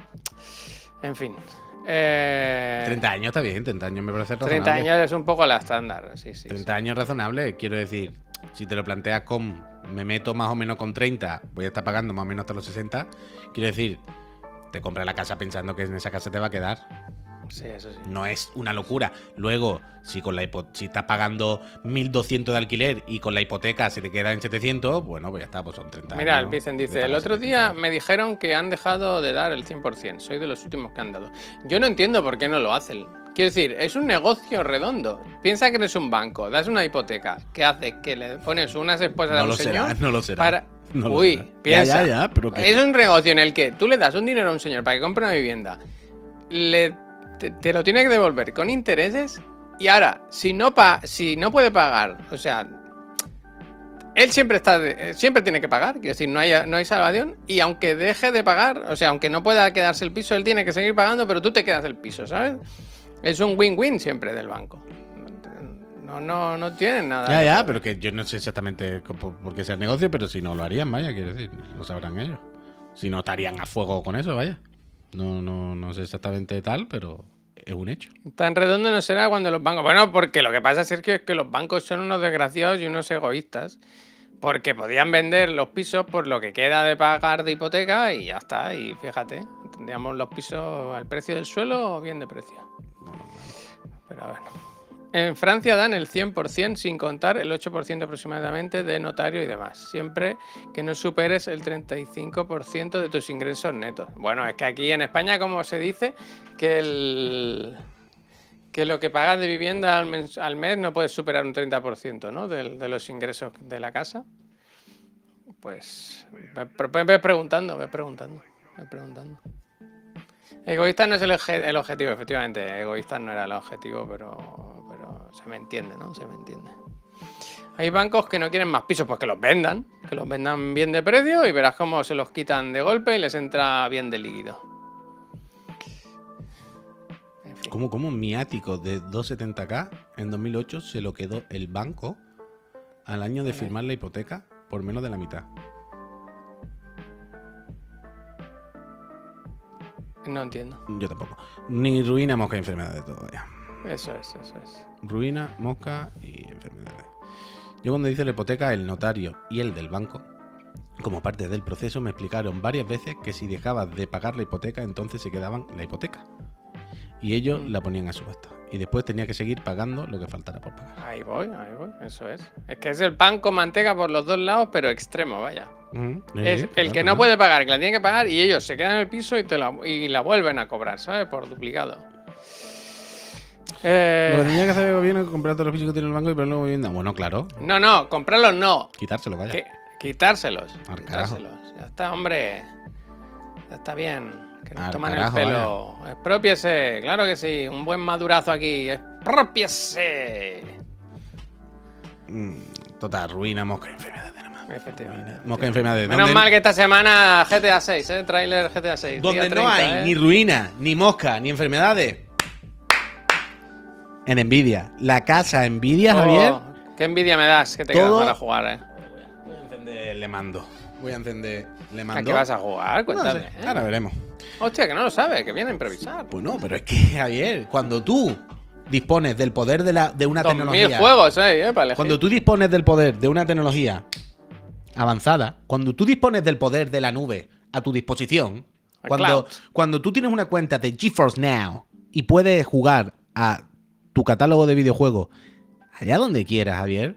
En fin. Eh, treinta años está bien, treinta años me parece razonable. treinta años es un poco la estándar, sí, sí. treinta años razonable, quiero decir, si te lo planteas con me meto más o menos con treinta, voy a estar pagando más o menos hasta los sesenta, quiero decir, te compras la casa pensando que en esa casa te va a quedar. Sí, eso sí. No es una locura. Luego, si con la hipo- si estás pagando mil doscientos de alquiler y con la hipoteca se te queda en setecientos, bueno, pues ya está, pues son treinta Mira, el años. Vicen de dice, el pagar otro día setecientos. me dijeron que han dejado de dar el cien por ciento. Soy de los últimos que han dado. Yo no entiendo por qué no lo hacen. Quiero decir, es un negocio redondo. Piensa que eres un banco, das una hipoteca, ¿qué hace? Que le pones unas esposas a No un lo señor será, no lo será. para... No lo Uy, será. piensa. Ya, ya, ya, pero que- Es un negocio en el que tú le das un dinero a un señor para que compre una vivienda, le, te, te lo tiene que devolver con intereses y ahora, si no, pa, si no puede pagar, o sea... Él siempre está, de- eh, siempre tiene que pagar, quiero decir, no hay, no hay salvación. Y aunque deje de pagar, o sea, aunque no pueda quedarse el piso, él tiene que seguir pagando, pero tú te quedas el piso, ¿sabes? Es un win-win siempre del banco. No, no, no tienen nada. Ya, que ya, hacer. pero que yo no sé exactamente por, por qué sea el negocio, pero si no lo harían, vaya, quiero decir, lo sabrán ellos. Si no estarían a fuego con eso, vaya. No, no, no sé exactamente tal, pero es un hecho. Tan redondo no será cuando los bancos. Bueno, porque lo que pasa, Sergio, es que los bancos son unos desgraciados y unos egoístas. Porque podían vender los pisos por lo que queda de pagar de hipoteca y ya está. Y fíjate, tendríamos los pisos al precio del suelo o bien de precio. Pero bueno. En Francia dan el cien por ciento sin contar el ocho por ciento aproximadamente de notario y demás. Siempre que no superes el treinta y cinco por ciento de tus ingresos netos. Bueno, es que aquí en España, como se dice, que el... que lo que pagas de vivienda al mes, al mes no puedes superar un treinta por ciento, ¿no? de, de los ingresos de la casa. Pues ve, ve preguntando, ve preguntando, ve preguntando. Egoísta no es el, eje- el objetivo, efectivamente. Egoísta no era el objetivo, pero, pero se me entiende, ¿no? Se me entiende. Hay bancos que no quieren más pisos, pues que los vendan, que los vendan bien de precio y verás cómo se los quitan de golpe y les entra bien de líquido. En fin. ¿Cómo, cómo mi ático de doscientos setenta K en dos mil ocho se lo quedó el banco al año de firmar la hipoteca por menos de la mitad? No entiendo. Yo tampoco. Ni ruina, mosca y enfermedades todavía. Eso es, eso es. Ruina, mosca y enfermedades. Yo cuando hice la hipoteca, el notario y el del banco, como parte del proceso, me explicaron varias veces que si dejabas de pagar la hipoteca, entonces se quedaban la hipoteca. Y ellos la ponían a subasta. Y después tenía que seguir pagando lo que faltara por pagar. Ahí voy, ahí voy, eso es. Es que es el pan con manteca por los dos lados, pero extremo, vaya. Uh-huh. Es Sí, el claro, que no claro. puede pagar, que la tiene que pagar, y ellos se quedan en el piso y, te la, y la vuelven a cobrar, ¿sabes? Por duplicado. Eh, Lo que tenía que hacer el gobierno es comprar todos los pisos que tiene el banco y ponerlo en vivienda. Bueno, claro. no, no, comprarlos no. Quitárselo, vaya. Que- quitárselos. Al Quitárselos. Ya está, hombre. Ya está bien. Que nos Al toman carajo, el pelo. Expropiese, claro que sí. Un buen madurazo aquí. Expropiese. Mm, Total, ruina, mosca y enfermedades. nada más. Efectivamente. Mosca y enfermedades. Menos ¿Dónde- mal que esta semana G T A seis, ¿eh? Trailer G T A seis. Donde día no treinta, hay ¿eh? ni ruina, ni mosca, ni enfermedades. En Nvidia. La casa Nvidia, Oh, Javier. qué envidia me das que te Todo- quedas para jugar, ¿eh? Voy a encender le mando. Voy a encender le ¿A mando. qué vas a jugar? No Cuéntame. sé, ¿eh? ahora veremos. Hostia, que no lo sabe, que viene a improvisar. Pues no, pero es que, Javier, cuando tú dispones del poder de, la, de una Dos mil tecnología. juegos, ¿eh? Para elegir. Cuando tú dispones del poder de una tecnología avanzada, cuando tú dispones del poder de la nube a tu disposición, El cuando, cloud. cuando tú tienes una cuenta de GeForce Now y puedes jugar a tu catálogo de videojuegos allá donde quieras, Javier,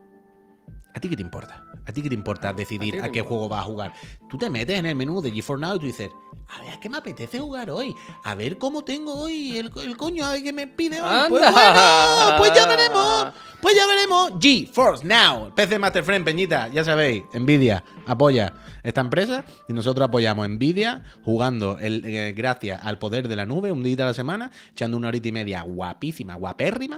¿a ti qué te importa? ¿A ti qué te importa decidir ¿A ti a, qué qué importa? juego vas a jugar? Tú te metes en el menú de GeForce Now y tú dices, a ver, ¿qué me apetece jugar hoy? A ver cómo tengo hoy el, el coño, a ver qué me pide hoy. Pues ¡Anda! bueno, pues ya veremos. Pues ya veremos. GeForce Now. P C Master Friend, Peñita. Ya sabéis, Nvidia apoya esta empresa y nosotros apoyamos Nvidia jugando el, eh, gracias al poder de la nube un día a la semana, echando una horita y media guapísima, guapérrima,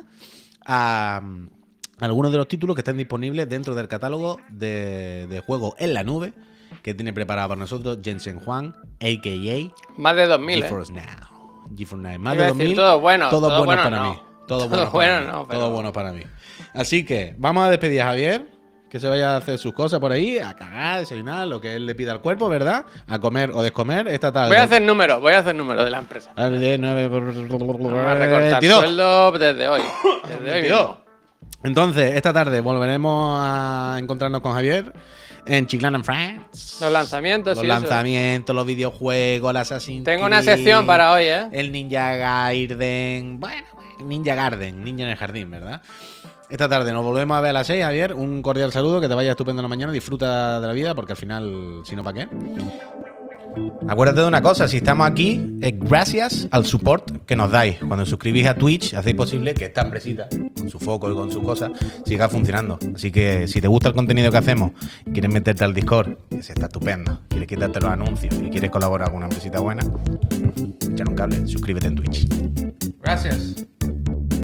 a mm, algunos de los títulos que están disponibles dentro del catálogo de, de juegos en la nube que tiene preparado para nosotros Jensen Huang, a k a. Más de dos mil, ¿eh? GeForce Now. GeForce Now. Más Iba de a decir, dos mil. todo bueno, Todo, todo bueno, bueno para no. mí. Todo, Todo bueno, bueno para mí. no, pero- Todo bueno para mí. Así que vamos a despedir a Javier. Que se vaya a hacer sus cosas por ahí, a cagar, a desayunar, lo que él le pida al cuerpo, ¿verdad? A comer o descomer esta tarde. Voy a hacer números, voy a hacer números de la empresa. Tarde, nueve por- Vamos a recortar veintidós. sueldo desde hoy. Desde hoy veintidós. mismo. Entonces, esta tarde volveremos a encontrarnos con Javier en Chiclana and Friends. Los lanzamientos Los y eso. lanzamientos, los videojuegos, el Assassin's Tengo una Creed, sección para hoy, ¿eh? el Ninja Garden. Bueno, Ninja Garden, Ninja en el jardín, ¿verdad? Esta tarde nos volvemos a ver a las seis, Javier. Un cordial saludo, que te vaya estupendo en la mañana. Disfruta de la vida, porque al final, si no, ¿para qué? Acuérdate de una cosa, si estamos aquí es gracias al support que nos dais. Cuando os suscribís a Twitch, hacéis posible que esta empresita, con su foco y con sus cosas, siga funcionando. Así que si te gusta el contenido que hacemos, quieres meterte al Discord, que se está estupendo, quieres quitarte los anuncios y quieres colaborar con una empresita buena, echar un cable, suscríbete en Twitch. Gracias.